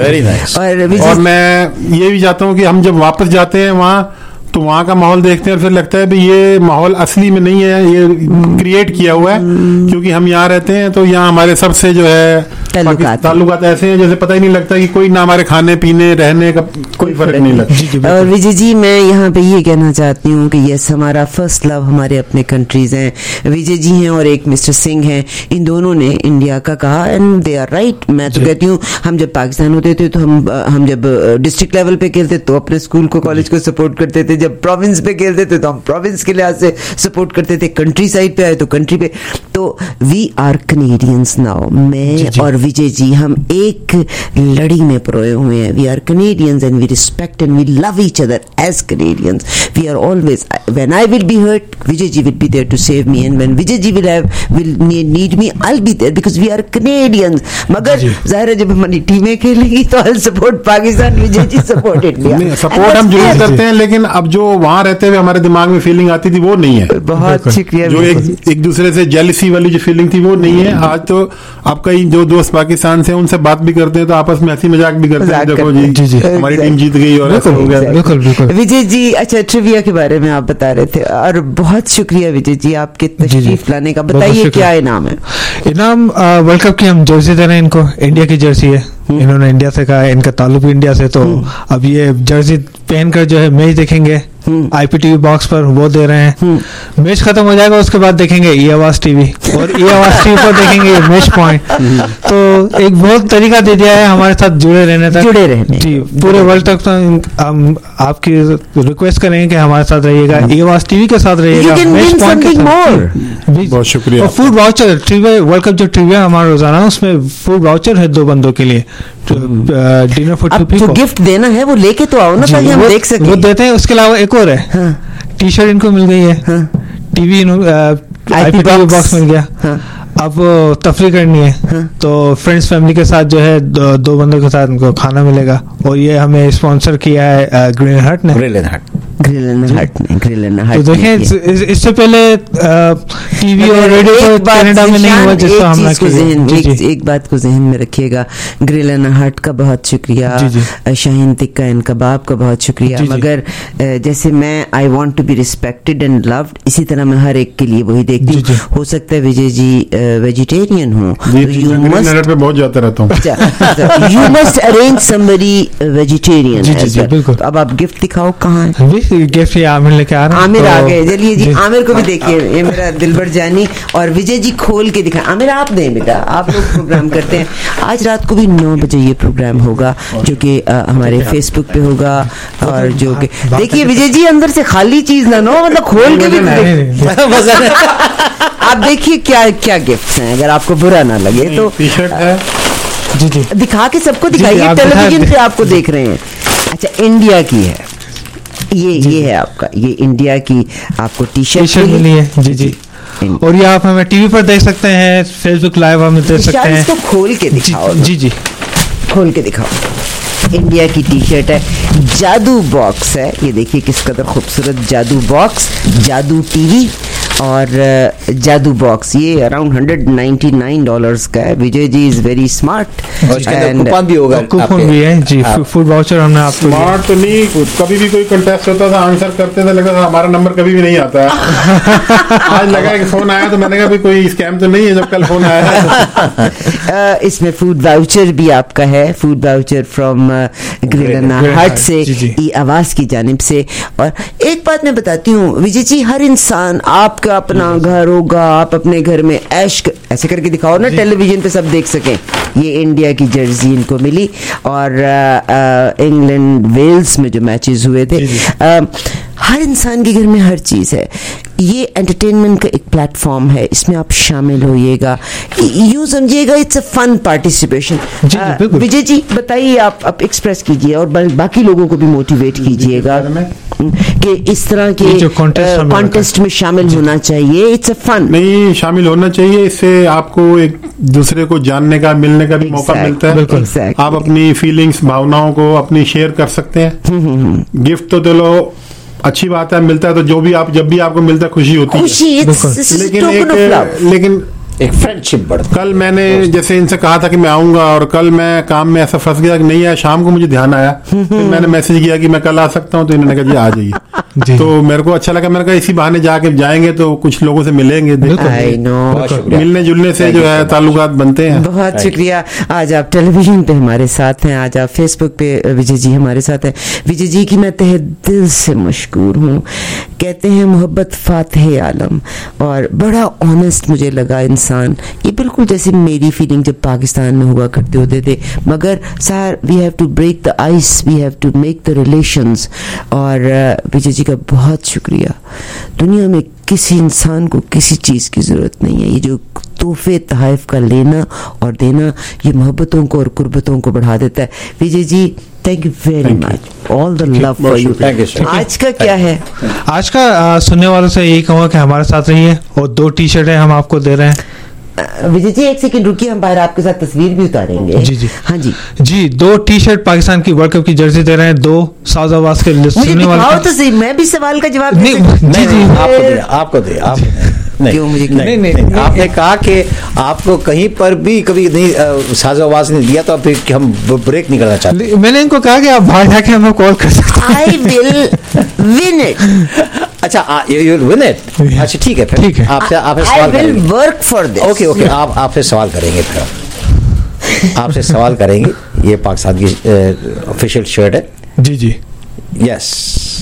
से। और मैं ये भी चाहता हूँ कि हम जब वापस जाते हैं वहाँ तो वहाँ का माहौल देखते हैं और फिर लगता है भी ये माहौल असली में नहीं है, ये क्रिएट किया हुआ है। क्योंकि हम यहाँ रहते हैं तो यहाँ हमारे सबसे जो है ताल्लुकात ऐसे हैं जैसे पता ही नहीं लगता कि कोई ना हमारे खाने पीने रहने का कोई फर्क नहीं लगता। और विजय जी मैं यहाँ पे ये कहना चाहती हूँ कि यस हमारा फर्स्ट लव हमारे अपने कंट्रीज हैं। विजय जी हैं और एक मिस्टर सिंह हैं, इन दोनों ने इंडिया का कहा एंड दे आर राइट। मैं तो कहती हूँ हम जब पाकिस्तान होते थे तो हम हम जब डिस्ट्रिक्ट लेवल पे खेलते तो अपने स्कूल को कॉलेज को सपोर्ट करते थे, जब प्रोविंस पे खेलते थे तो हम प्रोविंस के लिहाज से सपोर्ट करते थे, कंट्री साइड पे आए तो कंट्री पे। तो वी आर कनेडियंस नाउ। मैं और विजय जी हम एक लड़ी में परोए हुए हैं। We are Canadians and we respect and we love each other as Canadians. We are always, when I will be hurt Vijay ji will be there to save me, and when Vijay ji will have will need me I will be there because we are Canadians. मगर जाहिर है जब हमारी टीमें खेलेंगी तो I support Pakistan, Vijay ji support India. Support हम जरूर करते हैं, लेकिन अब जो वहां रहते हुए हमारे दिमाग में फीलिंग आती थी वो नहीं है। बहुत शुक्रिया। जो एक एक दूसरे से जेलसी वाली जो फीलिंग थी वो नहीं है। आज तो आपका जो दोस्त पाकिस्तान से उनसे बात भी करते हैं तो आपस में हंसी मजाक भी करते हैं, देखो जी, जी, जी हमारी टीम जीत गई और ऐसा हो गया। बिल्कुल बिल्कुल। विजय जी अच्छा ट्रिविया के बारे में आप बता रहे थे और बहुत शुक्रिया विजय जी आपके तशरीफ लाने का। बताइए क्या इनाम है? इनाम वर्ल्ड कप की हम जर्सी दे रहे हैं इनको, इंडिया की जर्सी है, इन्होंने इंडिया से कहा है, इनका ताल्लुक भी इंडिया से, तो अब ये जर्सी पहनकर जो है मैच देखेंगे आईपीटीवी बॉक्स पर, वो दे रहे हैं। मैच खत्म हो जाएगा उसके बाद देखेंगे ई आवाज टीवी, और ई आवाज टीवी पर देखेंगे मैच पॉइंट। तो एक बहुत तरीका दे दिया है हमारे साथ जुड़े रहने तक, जुड़े रहने जी पूरे वर्ल्ड तक। तो हम आपकी रिक्वेस्ट करेंगे कि हमारे साथ रहिएगा, ई आवाज टीवी के साथ रहिएगा, मैच पॉइंट के साथ। बहुत शुक्रिया। और food voucher, trivia world cup जो ट्रिविया हमारा रोजाना उसमें फूड वाउचर है दो बंदों के लिए, डिनर फॉर टू पीपल। जो गिफ्ट देना है वो लेके तो आओ ना ताकि हम देख सकें। वो देते हैं। उसके अलावा एक और है, हाँ। टी शर्ट इनको मिल गई है, हाँ। टीवी आईपीटीवी बॉक्स मिल गया, हाँ। अब तफरी करनी है, हाँ। तो फ्रेंड्स फैमिली के साथ जो है दो, दो बंदों के साथ उनको खाना मिलेगा। और ये हमें स्पॉन्सर किया है ग्रिल हट ने, ग्रिल हट ग्रिल हट ने ग्रिल हट। तो देखें इससे पहले टीवी और रेडियो तो कनाडा में नहीं हुआ जिसका हमने किया। एक बात को जहन में रखिएगा, ग्रिल हट का बहुत शुक्रिया, शाहीन टिक्का एंड कबाब का बहुत शुक्रिया। मगर जैसे मैं I want to be respected and loved, इसी तरह मैं हर एक के लिए वही देखती हूँ। हो सकता है विजय जी वेजिटेरियन हो, यू मस्ट पे बहुत जाता रहता हूँ, you must arrange somebody vegetarian. बिल्कुल। अब आप गिफ्ट दिखाओ कहाँ है? गिफ्ट ये आमिर लेके आ रहे हैं। आमिर तो, आ गए, चलिए जी, आमिर को भी देखिए, ये मेरा दिलबर जानी और विजय जी खोल के दिखा। आमिर आप दें बेटा, आप लोग प्रोग्राम करते हैं। आज रात को भी नौ बजे ये प्रोग्राम होगा जो कि हमारे फेसबुक पे होगा, और जो कि देखिए विजय जी अंदर से खाली चीज ना नो, मतलब खोल के भी आप देखिए क्या क्या गिफ्ट हैं, अगर आपको बुरा ना लगे तो। टी शर्ट है जी जी, दिखा के सबको दिखाइए, टेलीविजन पे आपको देख रहे हैं। अच्छा, इंडिया की है ये, ये है आपका, ये इंडिया की आपको टी शर्ट मिली है। जी जी, और ये आप हमें टीवी पर देख सकते हैं, फेसबुक लाइव हमें देख सकते हैं। इसको खोल के दिखाओ। जी जी, खोल के दिखाओ। इंडिया की टी शर्ट है, जादू बॉक्स है, ये देखिए किस कदर खूबसूरत जादू बॉक्स, जादू टीवी और जादू बॉक्स। ये around hundred ninety nine dollars का है। Vijay ji is very smart, coupon भी होगा, कूपन भी है जी, फूड वाउचर हमने आपको। स्मार्ट तो नहीं, कभी भी कोई कंटेस्ट होता था, आंसर करते थे, लगता था हमारा नंबर कभी भी नहीं आता है। आज लगा कि फोन आया तो मैंने कहा भाई कोई स्कैम तो नहीं है जब कल फोन आया। इसमें फूड वाउचर भी आपका है, फूड वाउचर फ्रॉम ग्रेडना हट से, ई आवाज की जानिब से। और एक बात मैं बताती हूँ विजय जी, हर इंसान, आपका अपना घर होगा, आप अपने घर में ऐश कर, ऐसे करके दिखाओ ना टेलीविजन पे सब देख सकें। ये इंडिया की जर्सी इनको मिली, और इंग्लैंड वेल्स में जो मैचेस हुए थे, आ, हर इंसान के घर में हर चीज़ है। ये एंटरटेनमेंट का एक प्लेटफॉर्म है, इसमें आप शामिल होइएगा, यूँ समझिएगा it's a fun participation. Vijay ji बताइए, आप आप एक्सप्रेस कीजिए और बाकी लोगों को भी मोटिवेट कीजिएगा कि इस तरह के कॉन्टेस्ट में शामिल होना चाहिए। इट्स अ फन, नहीं शामिल होना चाहिए, इससे आपको एक दूसरे को जानने का, मिलने का भी मौका मिलता है। आप अपनी फीलिंग्स, भावनाओं को अपनी शेयर कर सकते हैं। गिफ्ट तो चलो अच्छी बात है, मिलता है तो जो भी आप, जब भी आपको मिलता है खुशी होती है, लेकिन एक लेकिन एक फ्रेंडशिप बढ़ती। कल मैंने जैसे इनसे कहा था कि मैं आऊंगा, और कल मैं काम में ऐसा फंस गया कि नहीं आया, शाम को मुझे ध्यान आया, फिर मैंने मैसेज किया कि मैं कल आ सकता हूं, तो इन्होंने कहा जी आ जाइए। तो मेरे को अच्छा लगा, मैंने कहा इसी बहाने जाके जाएंगे तो कुछ लोगों से मिलेंगे, मिलने जुलने से जो है ताल्लुकात बनते हैं। बहुत शुक्रिया, आज आप टेलीविजन पे हमारे साथ हैं, आज आप फेसबुक पे विजय जी हमारे साथ हैं। विजय जी की मैं तहे दिल से मशकूर हूँ। कहते हैं मोहब्बत फातिह आलम, और बड़ा ऑनेस्ट मुझे लगा इंसान। ये बिल्कुल जैसे मेरी फीलिंग जब पाकिस्तान में हुआ करते होते थे, मगर sir we have to break the ice, we have to make the relations. और विजय जी का बहुत शुक्रिया। दुनिया में किसी इंसान को किसी चीज़ की ज़रूरत नहीं है, ये जो तोहफे तहफ़ का लेना और देना, ये मोहब्बतों को और कुर्बतों को बढ़ा देता है। Vijay ji thank you very much, all the love for you. आज का क्या है? आज का आ, सुनने वालों से यही कहूँगा कि हमारे साथ रहिए, और दो टी शर्टें हम आपको दे रहे हैं। विजय जी एक सेकंड रुकिए, हम बाहर आपके साथ तस्वीर भी उतारेंगे। जी जी, हाँ जी जी, दो टी शर्ट पाकिस्तान की वर्ल्ड कप की जर्सी दे रहे हैं, दो साउथ आवाज के सुनने वाले। तो सही, मैं भी सवाल का जवाब नहीं, जी जी, आपको दे, आपको दे, आप नहीं, क्यों मुझे नहीं, नहीं, नहीं, आपने कहा कि आपको कहीं पर भी कभी नहीं साझा आवाज नहीं दिया, तो आप फिर हम ब्रेक नहीं करना चाहते। मैंने इनको कहा कि आप बाहर जाके हमें कॉल कर सकते हैं। I will win it. अच्छा, यू विल विन इट। अच्छा ठीक है, फिर ठीक है, आपसे आपसे सवाल करेंगे। I will work for this. Okay okay, आप आपसे सवाल करेंगे, फिर आपसे सवाल करेंगे। ये पाकिस्तान की ऑफिशियल शर्ट है। जी जी, यस,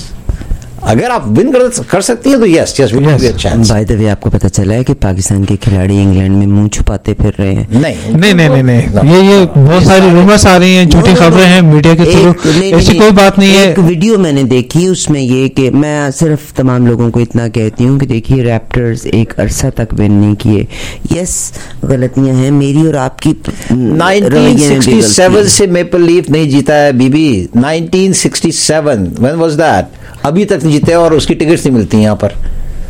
अगर आप विन कर, कर सकती है तो yes yes we have a chance. By the way आपको पता चला है कि पाकिस्तान के खिलाड़ी इंग्लैंड में मुंह छुपाते फिर रहे हैं? नहीं नहीं नहीं नहीं, ये ये बहुत सारी रूमर्स आ रही हैं, झूठी खबरें हैं मीडिया के थ्रू, ऐसी कोई बात नहीं है। एक वीडियो मैंने देखी, उसमें ये कि मैं सिर्फ तमाम लोगों को इतना कहती हूँ कि देखिए रैप्टर्स एक अरसा तक विन नहीं किए। यस, गलतियां हैं मेरी और आपकी। नाइनटीन सिक्सटी सेवन से मेपल लीफ नहीं जीता है बीबी, nineteen sixty seven, when was that? अभी तक नहीं जीते, और उसकी टिकट्स नहीं मिलती यहाँ पर।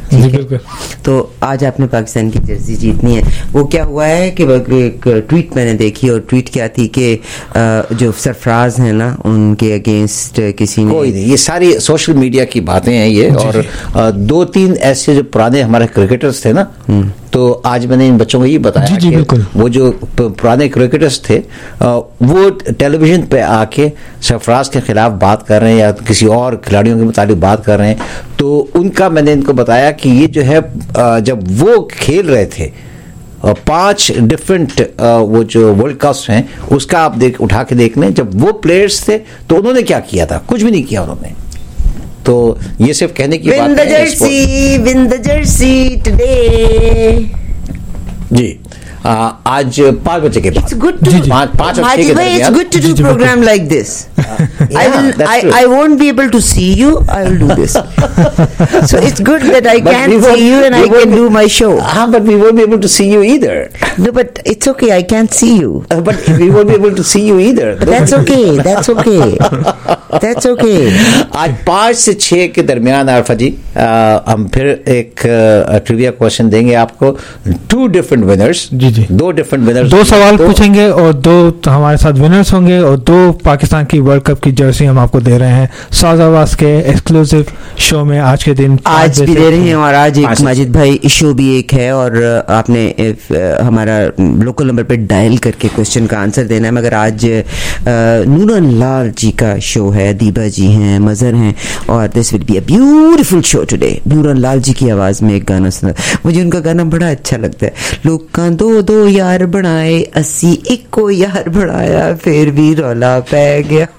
तो आज आपने पाकिस्तान की जर्सी जीतनी है। वो क्या हुआ है कि एक ट्वीट मैंने देखी, और ट्वीट क्या थी कि जो सरफराज है ना, उनके अगेंस्ट किसी ने, कोई नहीं, ये सारी सोशल मीडिया की बातें हैं ये। और दो तीन ऐसे जो पुराने हमारे क्रिकेटर्स थे ना, तो आज मैंने इन बच्चों को ये बताया जी, जी, कि वो जो पुराने क्रिकेटर्स थे वो टेलीविजन पे आके सरफराज के खिलाफ बात कर रहे हैं या किसी और खिलाड़ियों के मुताबिक बात कर रहे हैं, तो उनका मैंने इनको बताया कि ये जो है जब वो खेल रहे थे पांच डिफरेंट वो जो वर्ल्ड कप्स हैं, उसका आप देख उठा के देख लें, जब वो प्लेयर्स थे तो उन्होंने क्या किया था? कुछ भी नहीं किया उन्होंने। तो ये सिर्फ कहने की बात Win the jersey, win the jersey today. जी आ, आज पाँच बजे के बाद पाँच पाँच और छह के दरमियान it's good to do program like this. I will I, I won't be able to see you. I will do this. So it's good that I can see you and I can do my show. हाँ, but we won't be able to see you either. No, but it's okay. I can't see you. Uh, but we won't be able to see you either. But that's okay. That's okay. That's okay. आज पाँच से छह के दरमियान आरफा जी आ, हम फिर एक ट्रिविया क्वेश्चन देंगे आपको. Two different winners. जी जी. दो डिफरेंट विनर्स. दो सवाल पूछेंगे और दो तो हमारे साथ विनर्स होंगे और दो पाकिस्तान की वर्ल्ड कप की जर्सी हम आपको दे रहे हैं साउथ आवाज के एक्सक्लूसिव शो में आज के दिन. आज भी दे रहे हैं और आज एक माजिद भाई शो भी एक है और आपने हमारा लोकल नंबर पे डायल करके क्वेश्चन का आंसर देना है. मगर आज नूरन लाल जी का शो है, दीबा जी हैं, मजर हैं और this will be a beautiful show today. Nooran Lal ji की आवाज में एक गाना सुना, मुझे उनका गाना बड़ा अच्छा लगता है. लोग का दो दो यार बनाए अस्सी एक को यार बनाया फिर भी रौला पै गया.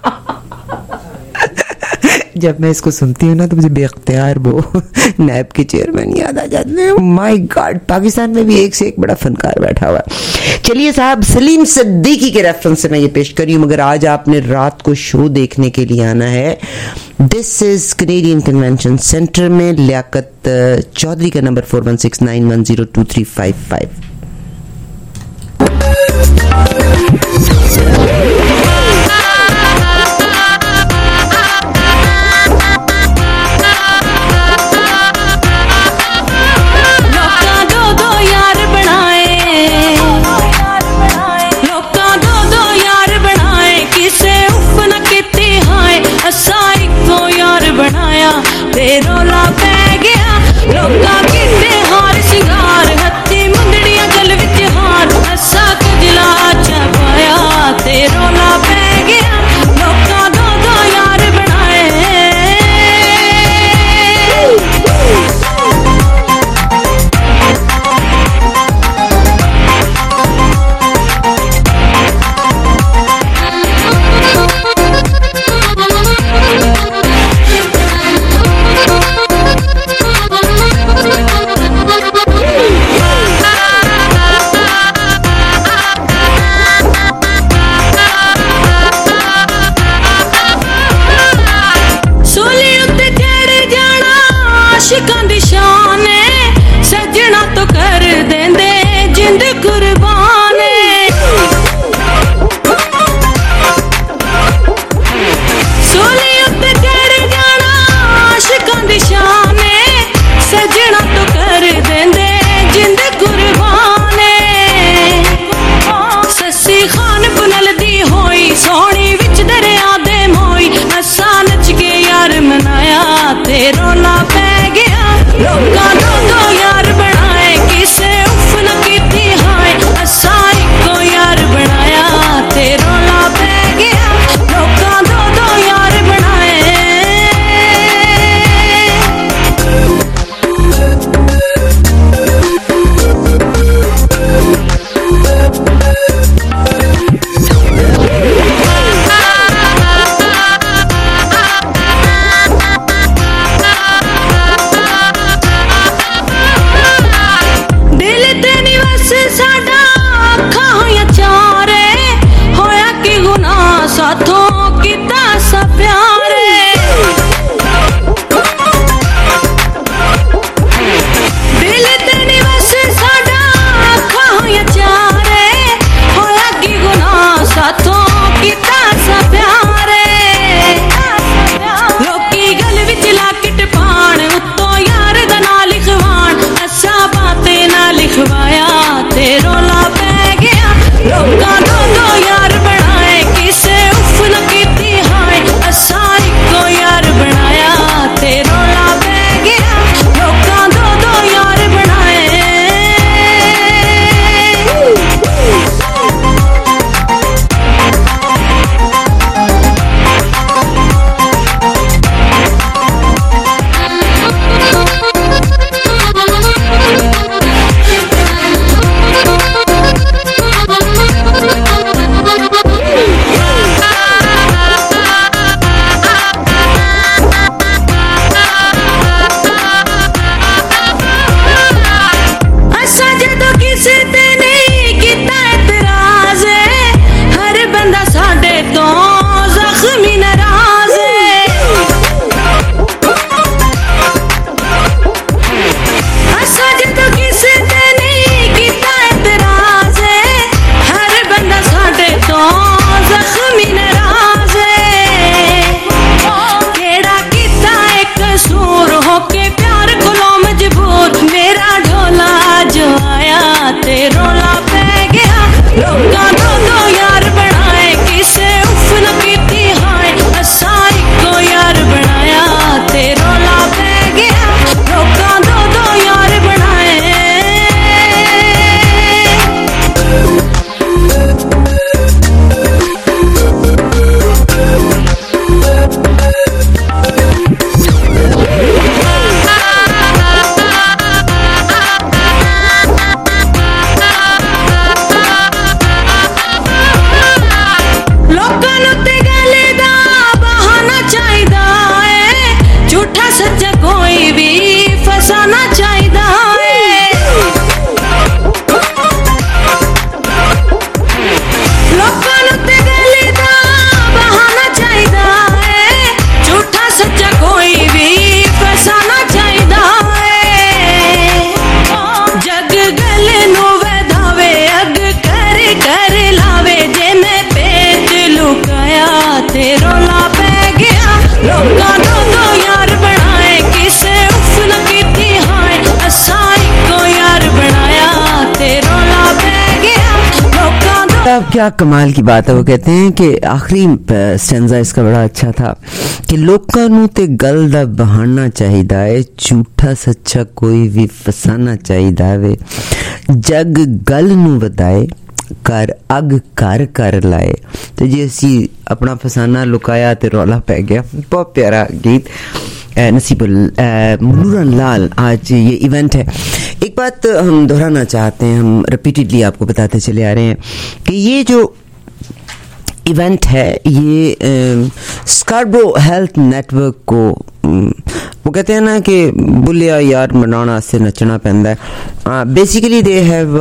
जब मैं इसको सुनती हूँ ना तो मुझे बेख्तियार वो नैब के चेयरमैन याद आ जाते हैं. माय गॉड, पाकिस्तान में भी एक से एक बड़ा फनकार बैठा हुआ है. चलिए साहब, सलीम सिद्दीकी के रेफरेंस से मैं ये पेश कर रही हूँ. मगर आज आपने रात को शो देखने के लिए आना है. This is Canadian convention centre में. लियाकत चौधरी का number four one six nine one zero two three five five. रौला पै गया लोका किते हार सिंगार हत्ती मुंदड़ियां गल विच हार असा कुजला अच्छा पाया जख्मी नाराजे केड़ा किता एक कसूर होके प्यार कोलों मजबूर मेरा ढोला जो आया ते रोला पै गया लोकां दो दो यार बनाए किसे उफ न कीती हाय असाई को यार बनाया ते रोला पै गया लोकां दो दो यार बनाए लोकां नूं ते गले दा बहाना चाहिदा है झूठा सच्चा कोई भी फसाना चाहिदा है लोकां नूं ते गले दा बहाना चाहिदा है झूठा सच्चा कोई भी फसाना चाहिदा है जग गले नूं वधावे अग कर कर लावे जे मैं पेट लुकाया ते रोला पै गया लोकां दो दो यार बनाए किसे उफ न कीती हाय असाई को यार बनाया ते रोला पै गया लोकां दो अब क्या कमाल की बात है। वो कहते हैं कि आखिरी स्टेंजा इसका बड़ा अच्छा था कि लोकां नूं ते गल दा बहाना चाहिदा है झूठा सच्चा कोई भी फसाना चाहिदा वे जग गल नूं वधाए कर अग कर कर लाए तो जी असी अपना फसाना लुकाया ते रौला पै गया। बहुत प्यारा गीत नसीबुल मनूरन लाल आज ये इवेंट है। एक बात हम दोहराना चाहते हैं, हम रिपीटेडली आपको बताते चले आ रहे हैं कि ये जो इवेंट है ये स्कार्बरो हेल्थ नेटवर्क को वो कहते हैं ना कि बुलिया यार मनाना से नचना पैंदा है। बेसिकली दे हैव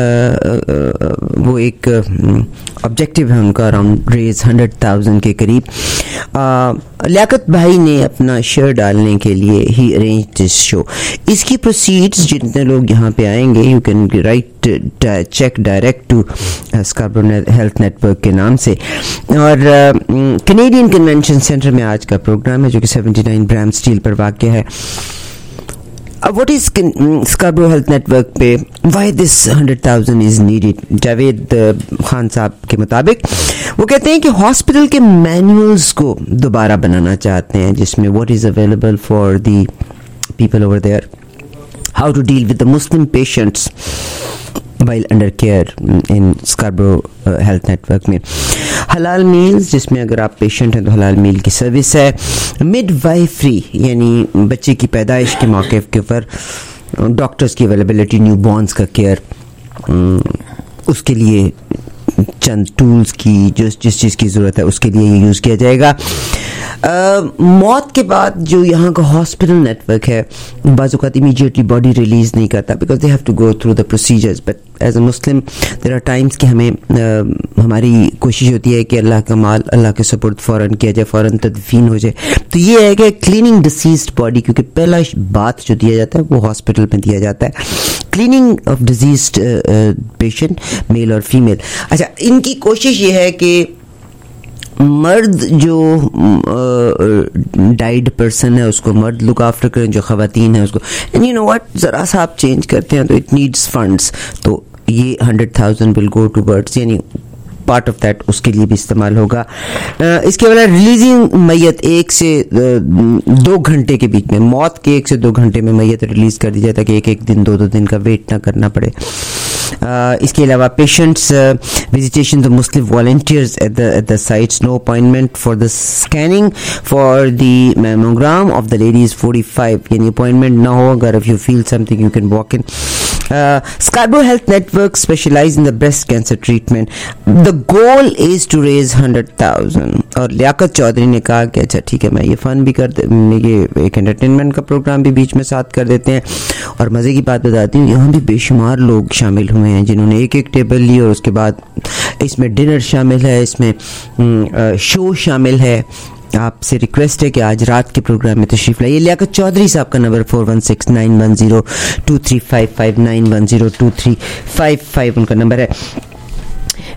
वो एक ऑब्जेक्टिव है उनका अराउंड रेज हंड्रेड थाउजेंड के करीब। लियाकत भाई ने अपना शेयर डालने के लिए ही अरेंज दिस शो। इसकी प्रोसीड्स जितने लोग यहाँ पे आएंगे you can write cheque direct to Scarborough Health Network के नाम से। और कैनेडियन कन्वेंशन सेंटर में आज का प्रोग्राम है जो कि सेवेंटी नाइन ब्राम स्टील पर वाक़ है। What is Scarborough Health Network पे why this hundred thousand is needed? Javed Khan sahab के मुताबिक वो कहते हैं कि हॉस्पिटल के मैनुअल्स को दोबारा बनाना चाहते हैं जिसमें what is available for the people over there, how to deal with the Muslim patients while under care in Scarborough Health Network में। हलाल मील्स जिसमें अगर आप पेशेंट हैं तो हलाल मील की सर्विस है। मिडवाइफरी यानी बच्चे की पैदाइश के मौके के ऊपर डॉक्टर्स की अवेलेबिलिटी, न्यू बॉर्न्स का केयर, उसके लिए चंद टूल्स की जो जिस चीज़ की ज़रूरत है उसके लिए ये यूज़ किया जाएगा। Uh, मौत के बाद जो यहाँ का हॉस्पिटल नेटवर्क है बाज़ औक़ात इमीडिएटली बॉडी रिलीज़ नहीं करता because they have to go through the procedures. But as a Muslim there are times कि हमें uh, हमारी कोशिश होती है कि अल्लाह का माल अल्लाह के सपुर्द फ़ौरन किया जाए, फ़ौरन तदफीन हो जाए। तो ये है कि क्लीनिंग डिसीज्ड बॉडी, क्योंकि पहला बात जो दिया जाता है वो हॉस्पिटल में दिया जाता है, cleaning of diseased patient male और फीमेल। अच्छा, इनकी कोशिश ये है कि मर्द जो डाइड पर्सन है उसको मर्द लुक आफ्टर करें, जो खवातीन है उसको। एंड यू नो व्हाट, ज़रा सा आप चेंज करते हैं तो इट नीड्स फंड्स, तो ये hundred thousand will go towards, यानी पार्ट ऑफ दैट उसके लिए भी इस्तेमाल होगा। इसके अलावा रिलीजिंग मैयत एक से दो घंटे के बीच में, मौत के एक से दो घंटे में मैयत रिलीज कर दी जाए ताकि एक एक दिन दो दो दिन का वेट ना करना पड़े। Uh, इसके अलावा patients visitation of Muslim volunteers at the at the sites, no appointment for the scanning for the mammogram of the ladies forty five, यानी अपॉइंटमेंट ना हो, अगर if you feel something you can walk in. Scarborough Health Network specialise in the breast cancer treatment. The goal is to raise hundred thousand. और लियाकत चौधरी ने कहा कि अच्छा ठीक है, मैं ये फन भी कर दे, ये एक एंटरटेनमेंट का प्रोग्राम भी बीच में साथ कर देते हैं। और मज़े की बात बताती हूँ, यहाँ भी बेशुमार लोग शामिल हुए हैं जिन्होंने एक एक टेबल ली, और उसके बाद इसमें डिनर शामिल है, इसमें शो शामिल है। आपसे रिक्वेस्ट है कि आज रात के प्रोग्राम में तशरीफ लाइए। लियाकत चौधरी साहब का number four one six nine one zero two three five five nine one zero two three five five उनका नंबर है।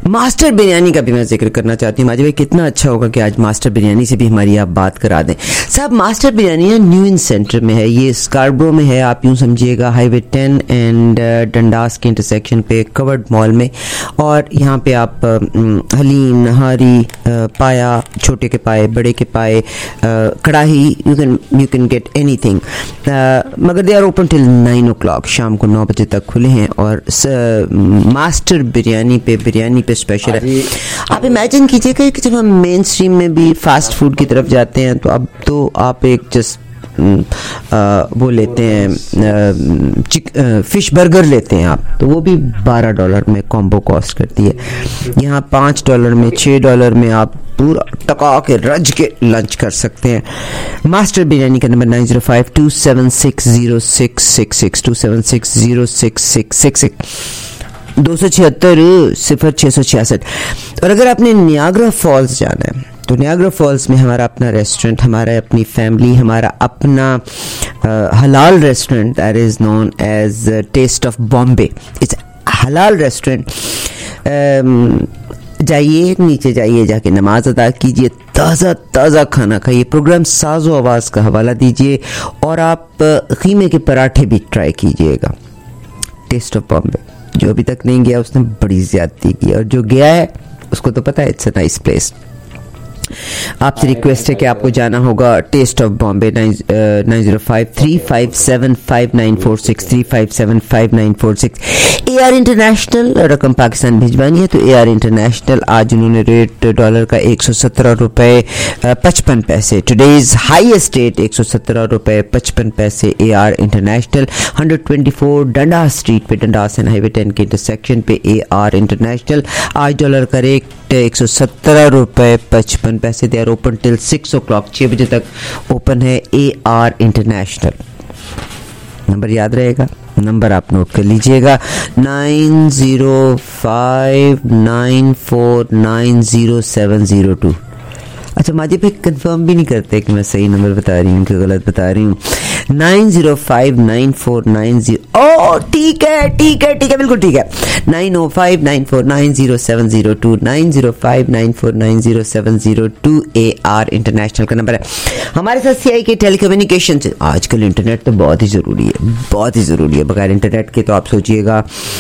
मास्टर बिरयानी का भी मैं जिक्र करना चाहती हूँ। माजी भाई, कितना अच्छा होगा कि आज मास्टर बिरयानी से भी हमारी आप बात करा दें। साहब, मास्टर बिरयानी है न्यू इन सेंटर में है, ये स्कार्बरो में है, आप यूँ समझिएगा हाईवे टेन एंड डंडास के इंटरसेक्शन पे कवर्ड मॉल में। और यहाँ पे आप हलीम, नहारी, पाया, छोटे के पाए, बड़े के पाए, कढ़ाई, you can you can get anything, मगर they are open till nine o'clock, शाम को नौ बजे तक खुले हैं। और मास्टर बिरयानी पे बिरयानी पे स्पेशल है। आप इमेजिन कीजिएगा कि जब हम मेन स्ट्रीम में भी फास्ट फूड की तरफ जाते हैं तो अब तो आप एक जस्ट वो लेते हैं, चिक फिश बर्गर लेते हैं आप, तो वो भी बारह डॉलर में कॉम्बो कॉस्ट करती है। यहाँ पाँच डॉलर में, छः डॉलर में आप पूरा टका के रज के लंच कर सकते हैं। मास्टर बिरयानी का number nine zero five two seven six zero six six six two seven six zero six six six six दो सौ छिहत्तर सिफर छः सौ छियासठ। और अगर आपने नियाग्रा फॉल्स जाना है तो नियाग्रा फॉल्स में हमारा अपना रेस्टोरेंट, हमारा अपनी फैमिली, हमारा अपना हलाल restaurant that is known as taste of Bombay. It's हलाल रेस्टोरेंट। जाइए, नीचे जाइए, जाके नमाज अदा कीजिए, ताज़ा ताज़ा खाना खाइए, प्रोग्राम साजो आवाज़ का हवाला दीजिए और आप कीमे के पराठे भी ट्राई कीजिएगा। टेस्ट ऑफ बॉम्बे, जो अभी तक नहीं गया उसने बड़ी ज़्यादती की, और जो गया है उसको तो पता है इट्स अ नाइस प्लेस। आपसे रिक्वेस्ट है कि आपको जाना होगा taste of Bombay. Nine zero five three five seven five nine four six three five seven five nine four six. A R International रकम पाकिस्तान भिजवानी है तो ए आर इंटरनेशनल आज उन्होंने रेट डॉलर का एक सौ सत्रह रुपये पचपन पैसे, टुडेज हाईएस्ट रेट एक सौ सत्रह रुपये पचपन पैसे। A R International hundred twenty four Dundas Street पे, डंडास एंड हाईवे टेन के इंटरसेक्शन पे ए आर इंटरनेशनल। आज डॉलर का रेट एक सौ सत्रह रुपये पचपन पैसे। They are open till six o'clock, छः बजे तक ओपन है ए आर इंटरनेशनल। नंबर याद रहेगा, नंबर आप नोट कर लीजिएगा, nine zero five nine four nine zero seven zero two. अच्छा, माजी भाई कंफर्म भी नहीं करते कि मैं सही नंबर बता रही हूँ कि गलत बता रही हूँ। Nine zero five nine four nine zero, ओ ठीक है ठीक है ठीक है बिल्कुल ठीक है। Nine o five nine four nine zero seven zero two, nine zero five nine four nine zero seven zero two A R International का नंबर है। हमारे साथ सी आई के टेलीकम्युनिकेशन से, आजकल इंटरनेट तो बहुत ही ज़रूरी है, बहुत ही ज़रूरी है। बगैर इंटरनेट के तो आप सोचिएगा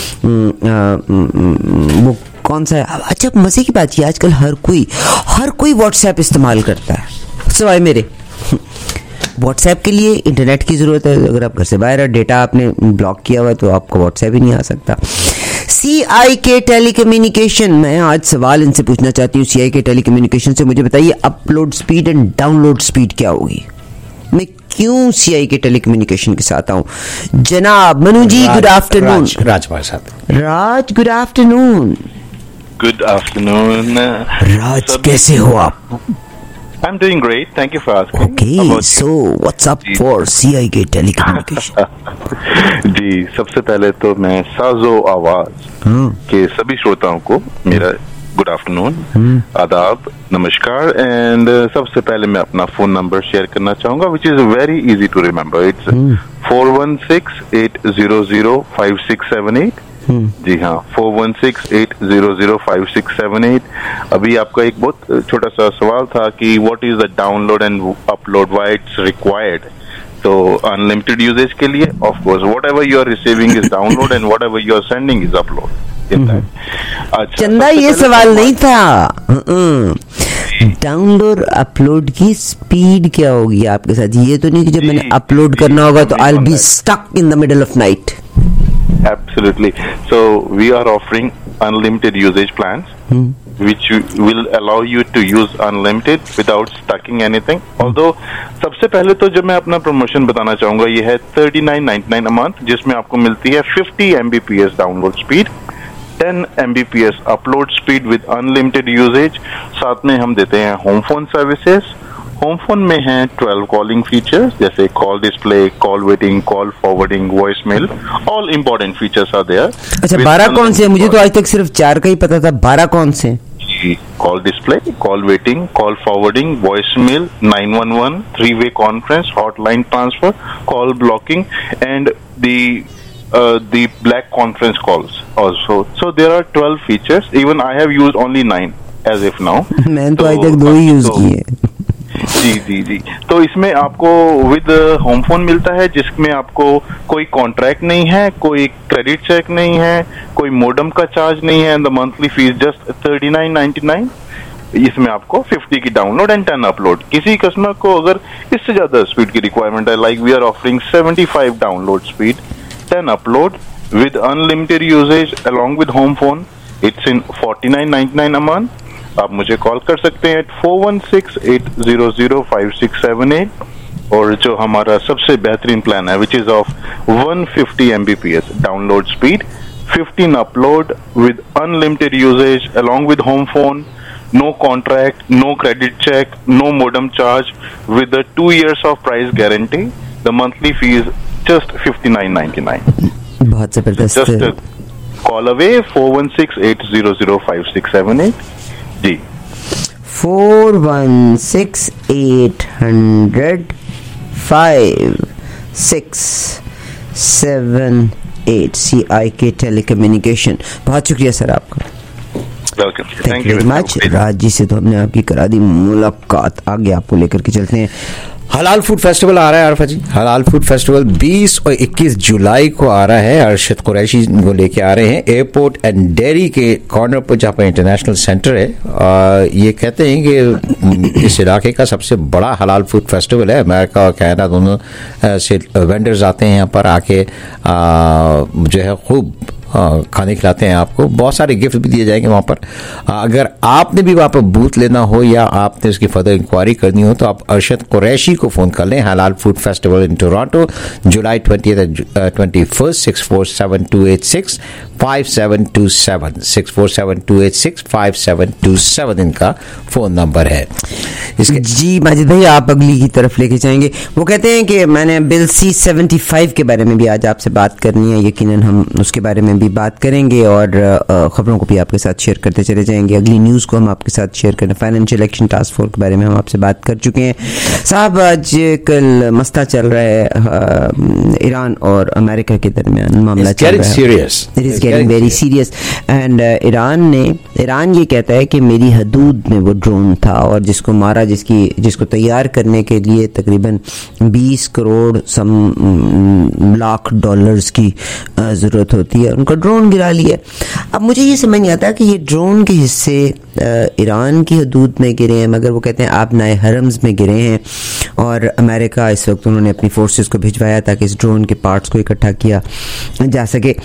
वो कौन सा है। अच्छा, मज़े की बात है, आजकल हर कोई हर कोई व्हाट्सएप इस्तेमाल करता है सिवाय मेरे। व्हाट्सएप के लिए इंटरनेट की ज़रूरत है। अगर आप घर से बाहर डेटा आपने ब्लॉक किया हुआ है तो आपको व्हाट्सएप ही नहीं आ सकता। सी आई के टेलीकम्युनिकेशन, मैं आज सवाल इनसे पूछना चाहती हूँ सी आई के टेलीकम्युनिकेशन से, मुझे बताइए upload speed and download speed क्या होगी। मैं क्यों सी आई के टेलीकम्युनिकेशन के साथ आऊँ। जनाब मनु जी, गुड आफ्टरनून। राज, राज भाई साहब। Raj, good afternoon. Good afternoon Raj, कैसे हो आप? I'm doing great. Thank you for asking. Okay, so what's up for C I K Telecommunication? जी, सबसे पहले तो मैं साजो आवाज के सभी श्रोताओं को मेरा गुड आफ्टरनून, आदाब, नमस्कार। एंड सबसे पहले मैं अपना फोन नंबर शेयर करना चाहूंगा which is very easy to remember. It's four one six eight zero zero five six seven eight. जी हाँ, four one six eight zero zero five six seven eight. अभी आपका एक बहुत छोटा सा सवाल था कि what is the download and upload, why it's required. तो अनलिमिटेड यूजेज के लिए of course whatever you are receiving is download and whatever you are sending is upload. अच्छा, चंदा ये सवाल नहीं था। डाउनलोड अपलोड की स्पीड क्या होगी आपके साथ, ये तो नहीं कि जब मैंने अपलोड करना होगा तो I will be stuck in the middle of night. Absolutely. So we are offering unlimited usage plans, hmm. which will allow you to use unlimited without stacking anything. Although सबसे पहले तो जब मैं अपना प्रमोशन बताना चाहूंगा ये है thirty nine ninety nine a month, जिसमें आपको मिलती है fifty M B P S download speed, ten M B P S upload speed with unlimited usage. साथ में हम देते हैं home phone services. Home phone में है ट्वेल्व कॉलिंग फीचर्स जैसे call display, call waiting, call forwarding, voice mail, all important features are there. अच्छा, बारह कौन से? मुझे तो आज तक सिर्फ चार का ही पता था, बारह कौन से? Call display, call waiting, call forwarding, voice mail, nine one one, three way conference, hotline transfer, call blocking and the uh, the black conference calls also. So there are twelve features. Even I have used only nine as if now. मैंने तो आज तक दो ही यूज किए. जी जी जी तो इसमें आपको विद होम फोन मिलता है, जिसमें आपको कोई कॉन्ट्रैक्ट नहीं है, कोई क्रेडिट चेक नहीं है, कोई मोडम का चार्ज नहीं है, and the monthly fee just thirty nine ninety nine. इसमें आपको फिफ्टी की डाउनलोड एंड टेन अपलोड. किसी कस्टमर को अगर इससे ज्यादा स्पीड की रिक्वायरमेंट है, like we are offering seventy five download speed, ten upload with unlimited usage along with home phone, it's in forty nine ninety nine a month. आप मुझे कॉल कर सकते हैं at four one six eight zero zero five six seven eight. और जो हमारा सबसे बेहतरीन प्लान है, which is of one fifty Mbps download speed, fifteen upload with unlimited usage along with home phone, no contract, no credit check, no modem charge, with the two years of price guarantee. The monthly fee is just fifty-nine ninety-nine. बहुत जबरदस्त. Just a call away four one six eight zero zero five six seven eight. Ji. four one six eight hundred five six seven eight. C I K Telecommunication. बहुत शुक्रिया सर आपका. Thank you very much. Raj ji से तो हमने आपकी करा दी मुलाकात, आगे आपको लेकर के चलते हैं. हलाल फूड फेस्टिवल आ रहा है अरफा जी. हलाल फूड फेस्टिवल बीस और इक्कीस जुलाई को आ रहा है. अरशद कुरैशी को लेके आ रहे हैं एयरपोर्ट एंड डेयरी के कॉर्नर पर, जहाँ पर इंटरनेशनल सेंटर है. आ, ये कहते हैं कि इस इलाके का सबसे बड़ा हलाल फूड फेस्टिवल है. अमेरिका और कनाडा दोनों से वेंडर्स आते हैं यहाँ पर आके, आ, जो है खूब खाने खिलाते हैं आपको. बहुत सारे गिफ्ट भी दिए जाएंगे वहाँ पर. अगर आपने भी वहाँ पर बूथ लेना हो या आपने इसकी फर्दर इंक्वायरी करनी हो तो आप अरशद कुरैशी को फ़ोन कर लें. Halal food festival in Toronto, July twentieth twenty first, six four seven two eight six five seven two seven six four seven two eight six five seven two seven इनका फ़ोन नंबर है. इसके जी माजिद भाई आप अगली की तरफ लेके जाएंगे. वो कहते हैं कि मैंने बिल सी सेवेंटी फाइव के बारे में भी आज आपसे बात करनी है. यकीनन हम उसके बारे में भी बात करेंगे और खबरों को भी आपके साथ शेयर करते चले जाएंगे. अगली न्यूज़ को हम आपके साथ शेयर करें. फाइनेंशियल एक्शन टास्क फोर्स के बारे में हम आपसे बात कर चुके हैं. साहब आज कल मसला चल रहा है ईरान और अमेरिका के दरमियान मामला चल रहा है. It is getting very serious. And Iran ने ईरान ये कहता है कि मेरी हदूद में वो ड्रोन था और जिसको मारा, जिसकी जिसको तैयार करने के लिए तकरीबन बीस करोड़ सम लाख डॉलर्स की ज़रूरत होती है. उनका ड्रोन गिरा लिया. अब मुझे ये समझ नहीं आता कि ये ड्रोन के हिस्से ईरान की हदूद में गिरे हैं, मगर वो कहते हैं आप नए हरम्स में गिरे हैं. और अमेरिका इस वक्त उन्होंने अपनी फोर्सेस को भिजवाया ताकि इस ड्रोन के पार्ट्स को इकट्ठा किया जा सके.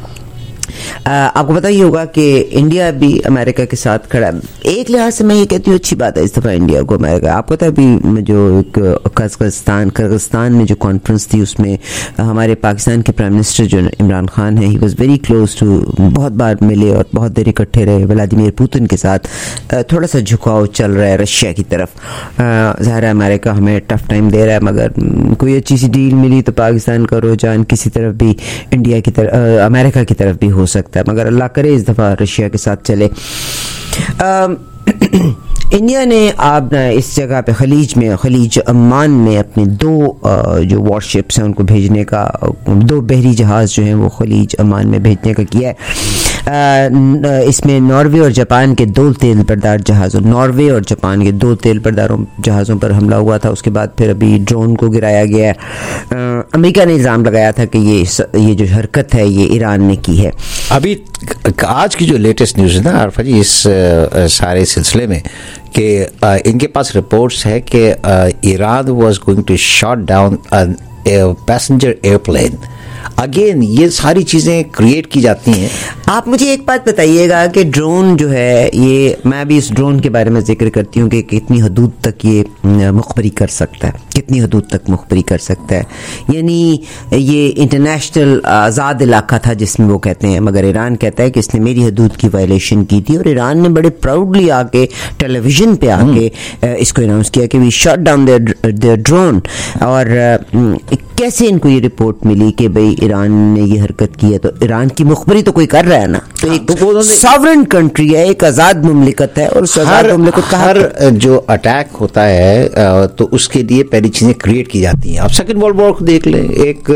आ, आपको पता ही होगा कि इंडिया भी अमेरिका के साथ खड़ा है. एक लिहाज से मैं ये कहती हूँ अच्छी बात है इस दफ़ा इंडिया को अमेरिका. आपको पता है अभी जो कज़ाकिस्तान किर्गिस्तान में जो कॉन्फ्रेंस थी उसमें हमारे पाकिस्तान के प्राइम मिनिस्टर जो इमरान खान है, he was very close to, बहुत बार मिले और बहुत देर इकट्ठे रहे व्लादिमीर पुतिन के साथ. थोड़ा सा झुकाव चल रहा है रशिया की तरफ. ज़ाहिर है अमेरिका हमें टफ टाइम दे रहा है, मगर कोई अच्छी सी डील मिली तो पाकिस्तान का रुझान किसी तरफ भी इंडिया की तरफ अमेरिका की तरफ भी हो सकता है. मगर अल्लाह करे इस दफ़ा रशिया के साथ चले. इंडिया ने अब इस जगह पे खलीज में खलीज अम्मान में अपने दो जो वॉरशिप्स हैं उनको भेजने का, दो बहरी जहाज़ जो हैं वो खलीज अम्मान में भेजने का किया है. इसमें नॉर्वे और जापान के दो तेल बरदार जहाज़ों नॉर्वे और जापान के दो तेल बरदारों जहाज़ों पर हमला हुआ था. उसके बाद फिर अभी ड्रोन को गिराया गया है. अमेरिका ने इल्ज़ाम लगाया था कि ये ये जो हरकत है ये ईरान ने की है. अभी आज की जो लेटेस्ट न्यूज़ है ना आरफा जी इस सारे सिलसिले में कि इनके पास रिपोर्ट्स है कि Iran was going to shot down passenger airplane. Again ये सारी चीज़ें क्रिएट की जाती हैं. आप मुझे एक बात बताइएगा कि ड्रोन जो है ये, मैं भी इस ड्रोन के बारे में जिक्र करती हूँ कि कितनी हदूद तक ये मुखबरी कर सकता है, कितनी हदूद तक मुखबरी कर सकता है. यानी ये इंटरनेशनल आज़ाद इलाका था जिसमें वो कहते हैं, मगर ईरान कहता है कि इसने मेरी हदूद की वायलेशन की थी. और ईरान ने बड़े प्राउडली आके टेलीविजन पे आके इसको अनाउंस किया कि we shot down there there drone. और कैसे इनको ये रिपोर्ट मिली कि भाई ईरान ने ये हरकत की है तो ईरान की मुखबरी तो कोई कर रहा है ना, तो एक तो सॉवरेन कंट्री है, एक आज़ाद मुमलिकत है, और उस आज़ाद मुमलिकत का हर जो अटैक होता है तो उसके लिए पहली चीज़ें क्रिएट की जाती हैं। आप सेकेंड वर्ल्ड वॉर को देख लें, एक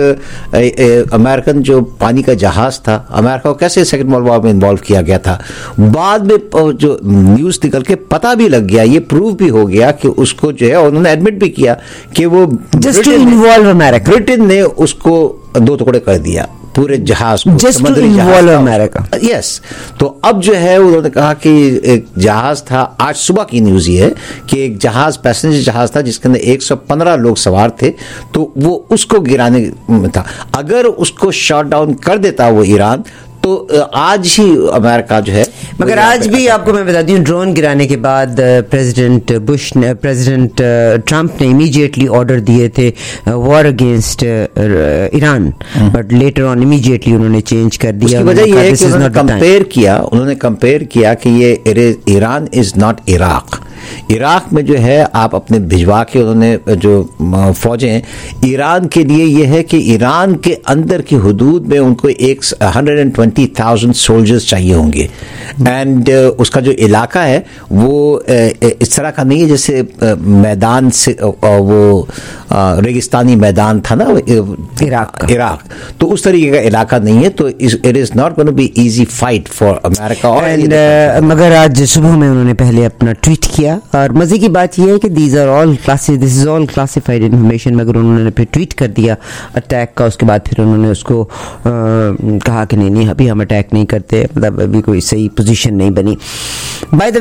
अमेरिकन जो पानी का जहाज़ था, अमेरिका को कैसे सेकेंड वर्ल्ड वॉर में इन्वॉल्व किया गया था, बाद में जो न्यूज़ निकल के पता भी लग गया, ये प्रूव भी हो गया कि उसको जो है उन्होंने एडमिट भी किया कि वो just to involve America, Britain ने उसको दो टुकड़े कर दिया पूरे जहाज को, just to involve America. Yes, तो अब जो है उन्होंने कहा कि एक जहाज था, आज सुबह की न्यूज़ ये है कि एक जहाज, पैसेंजर जहाज था जिसके अंदर एक सौ पंद्रह लोग सवार थे, तो वो उसको गिराने में था। अगर उसको शॉट डाउन कर देता वो ईरान तो आज ही अमेरिका जो है, मगर आज भी आपको मैं बता दूं, ड्रोन गिराने के बाद प्रेसिडेंट बुश ने, प्रेसिडेंट ट्रंप ने इमीडिएटली ऑर्डर दिए थे war against Iran, but later on immediately उन्होंने चेंज कर दिया। उसकी वजह यह है कि उन्होंने कंपेयर किया उन्होंने कंपेयर किया कि ये Iran is not Iraq. Iraq में जो है आप अपने भिजवा के, उन्होंने जो फौजें, ईरान के लिए यह है कि ईरान के अंदर की हुदूद में उनको एक hundred and twenty thousand soldiers चाहिए होंगे, एंड uh, उसका जो इलाका है वो uh, इस तरह का नहीं है जैसे uh, मैदान से uh, वो uh, रेगिस्तानी मैदान था ना इराक इराक तो उस तरीके का इलाका नहीं है, तो it is not going to be easy fight for America. और मगर आज सुबह में उन्होंने पहले अपना ट्वीट किया, और मजे की बात यह है कि these are all classic this is all classified information, मगर उन्होंने फिर ट्वीट कर दिया अटैक का। उसके बाद फिर उन्होंने उसको आ, कहा कि नहीं नहीं अभी हम अटैक नहीं करते, मतलब अभी कोई सही पोजीशन नहीं बनी। बाय द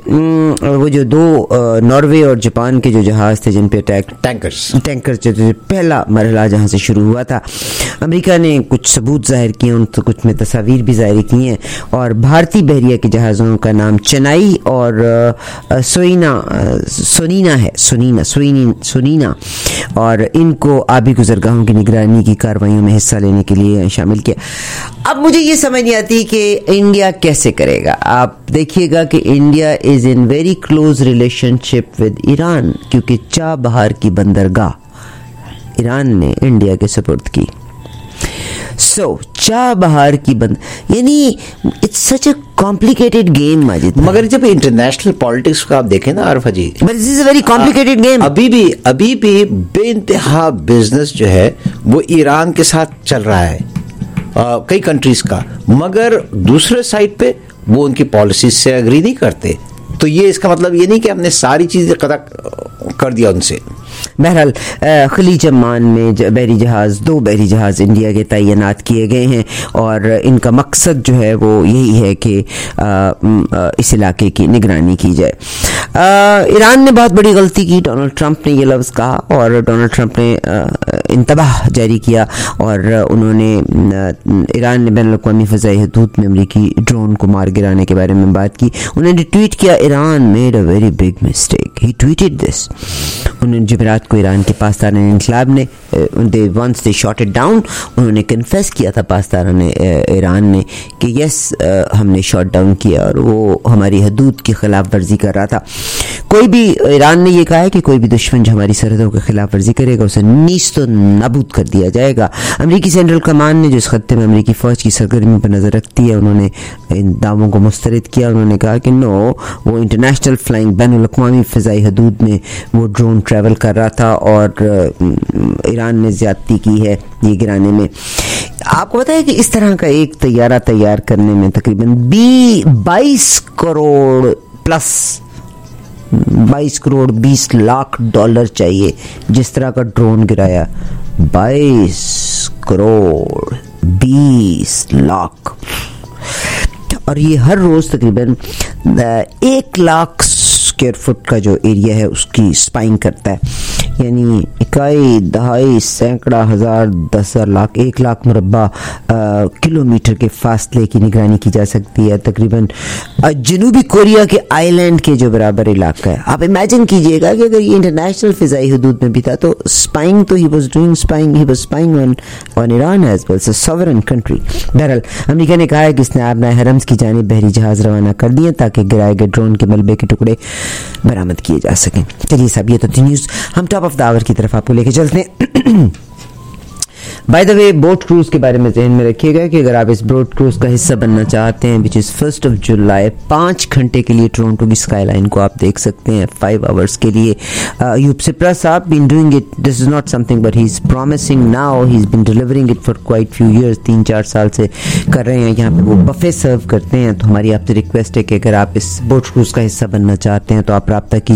वे वो जो दो नॉर्वे और जापान के जो जहाज थे जिन पे अटैक टैंकर्स टैंकर्स जो पहला मरहला जहां से शुरू हुआ था, अमेरिका ने कुछ सबूत जाहिर किए, उन तो कुछ में तस्वीर भी जाहिर की हैं, और भारतीय बहरिया के जहाज़ों का नाम चेन्नई और सोइना सोनीना है सोनीना सोइनी सोनीना और इनको आबी गुजरगाहों की निगरानी की कार्रवाइयों में हिस्सा लेने के लिए शामिल किया। अब मुझे ये समझ नहीं आती कि इंडिया कैसे करेगा। आप देखिएगा कि India is in very close relationship with Iran, क्योंकि चाबहार की बंदरगाह ईरान ने इंडिया के सुपुर्द की। सो so, चाबहार की बंद यानी it's such a complicated game Majid. मगर जब इंटरनेशनल पॉलिटिक्स को आप देखें ना Arfa ji, but this is a very complicated game. अभी भी अभी भी बेइंतहा बिजनेस जो है वो ईरान के साथ चल रहा है, आ, कई कंट्रीज का, मगर दूसरे साइड पे वो उनकी पॉलिसी से एग्री नहीं करते। तो ये इसका मतलब ये नहीं कि हमने सारी चीजें कदा कर दिया उनसे। बहरहाल खलीज अम्मान में बहरी जहाज़ दो बहरी जहाज़ इंडिया के तैनात किए गए हैं, और इनका मकसद जो है वो यही है कि इस इलाके की निगरानी की जाए। ईरान ने बहुत बड़ी गलती की, डोनाल्ड ट्रंप ने ये लफ्ज़ कहा, और डोनाल्ड ट्रंप ने इंतबाह जारी किया, और उन्होंने ईरान ने बैनुल अक़वामी फ़ज़ाई हदूद में अमरीकी ड्रोन को मार गिराने के बारे में बात की। उन्होंने ट्वीट किया, Iran made a very big mistake, he tweeted this. उन्होंने जुमेरात को ईरान के पासदार इनकलाब ने they once they shot it down, उन्होंने कन्फेस किया था पासदार ने ईरान ने कि यस हमने शॉट डाउन किया और वो हमारी हदूद की खिलाफ वर्जी कर रहा था। कोई भी ईरान ने यह कहा है कि कोई भी दुश्मन जो हमारी सरहदों की खिलाफ वर्जी करेगा उसे नीस तो नाबूद कर दिया जाएगा। अमरीकी सेंट्रल कमान ने जो इस खत्ते में अमरीकी फौज की सरगर्मी पर नजर रखती है, उन्होंने इन दावों को मुस्तरद किया। उन्होंने कहा कि नो, वो इंटरनेशनल फ्लाइंग बैनुल अक़वामी फ़िज़ाई हदूद में वो ड्रोन ट्रैवल कर रहा था और ईरान ने ज्यादती की है ये गिराने में। आपको पता है कि इस तरह का एक तैयारा तैयार करने में तकरीबन बी बाईस करोड़ प्लस बाईस करोड़ बीस लाख डॉलर चाहिए। जिस तरह का ड्रोन गिराया, बाईस करोड़ बीस लाख, और ये हर रोज तकरीबन एक लाख स्क्वायर फुट का जो एरिया है उसकी स्पाइंग करता है, यानी इकाई दहाई सैकड़ा हजार दस हजार लाख एक लाख मुरब्बा किलोमीटर के फासले की निगरानी की जा सकती है। तकरीबन जनूबी कोरिया के आइलैंड के जो बराबर इलाका है। आप इमेजिन कीजिएगा कि अगर ये इंटरनेशनल फिजाई हदूद में भी था तो स्पाइंग तो he was doing spying he was spying on on Iran as well, so sovereign country. बहरहाल अमेरिका ने कहा है कि इसने आबना हरम्स की जानिब बहरी जहाज रवाना कर दिए ताकि गिराए गए ड्रोन के मलबे के टुकड़े बरामद किए जा सकें। चलिए साहब, ये तो थी न्यूज़। हम टॉप ऑफ द आवर की तरफ आपको लेके चलते हैं। By the way boat cruise के बारे में ध्यान में रखिएगा कि अगर आप इस बोट क्रूज का हिस्सा बनना चाहते हैं, which is first of July, पाँच घंटे के लिए टोरंटो की स्काईलाइन को आप देख सकते हैं फाइव आवर्स के लिए. यूप सिप्रा साहब been doing it, this is not something but he is promising now, he is been delivering it for quite few years, तीन चार साल से कर रहे हैं. यहाँ पे वो बफे सर्व करते हैं. तो हमारी आपसे रिक्वेस्ट है कि अगर आप इस बोट क्रूज का हिस्सा बनना चाहते हैं तो आप राब्ता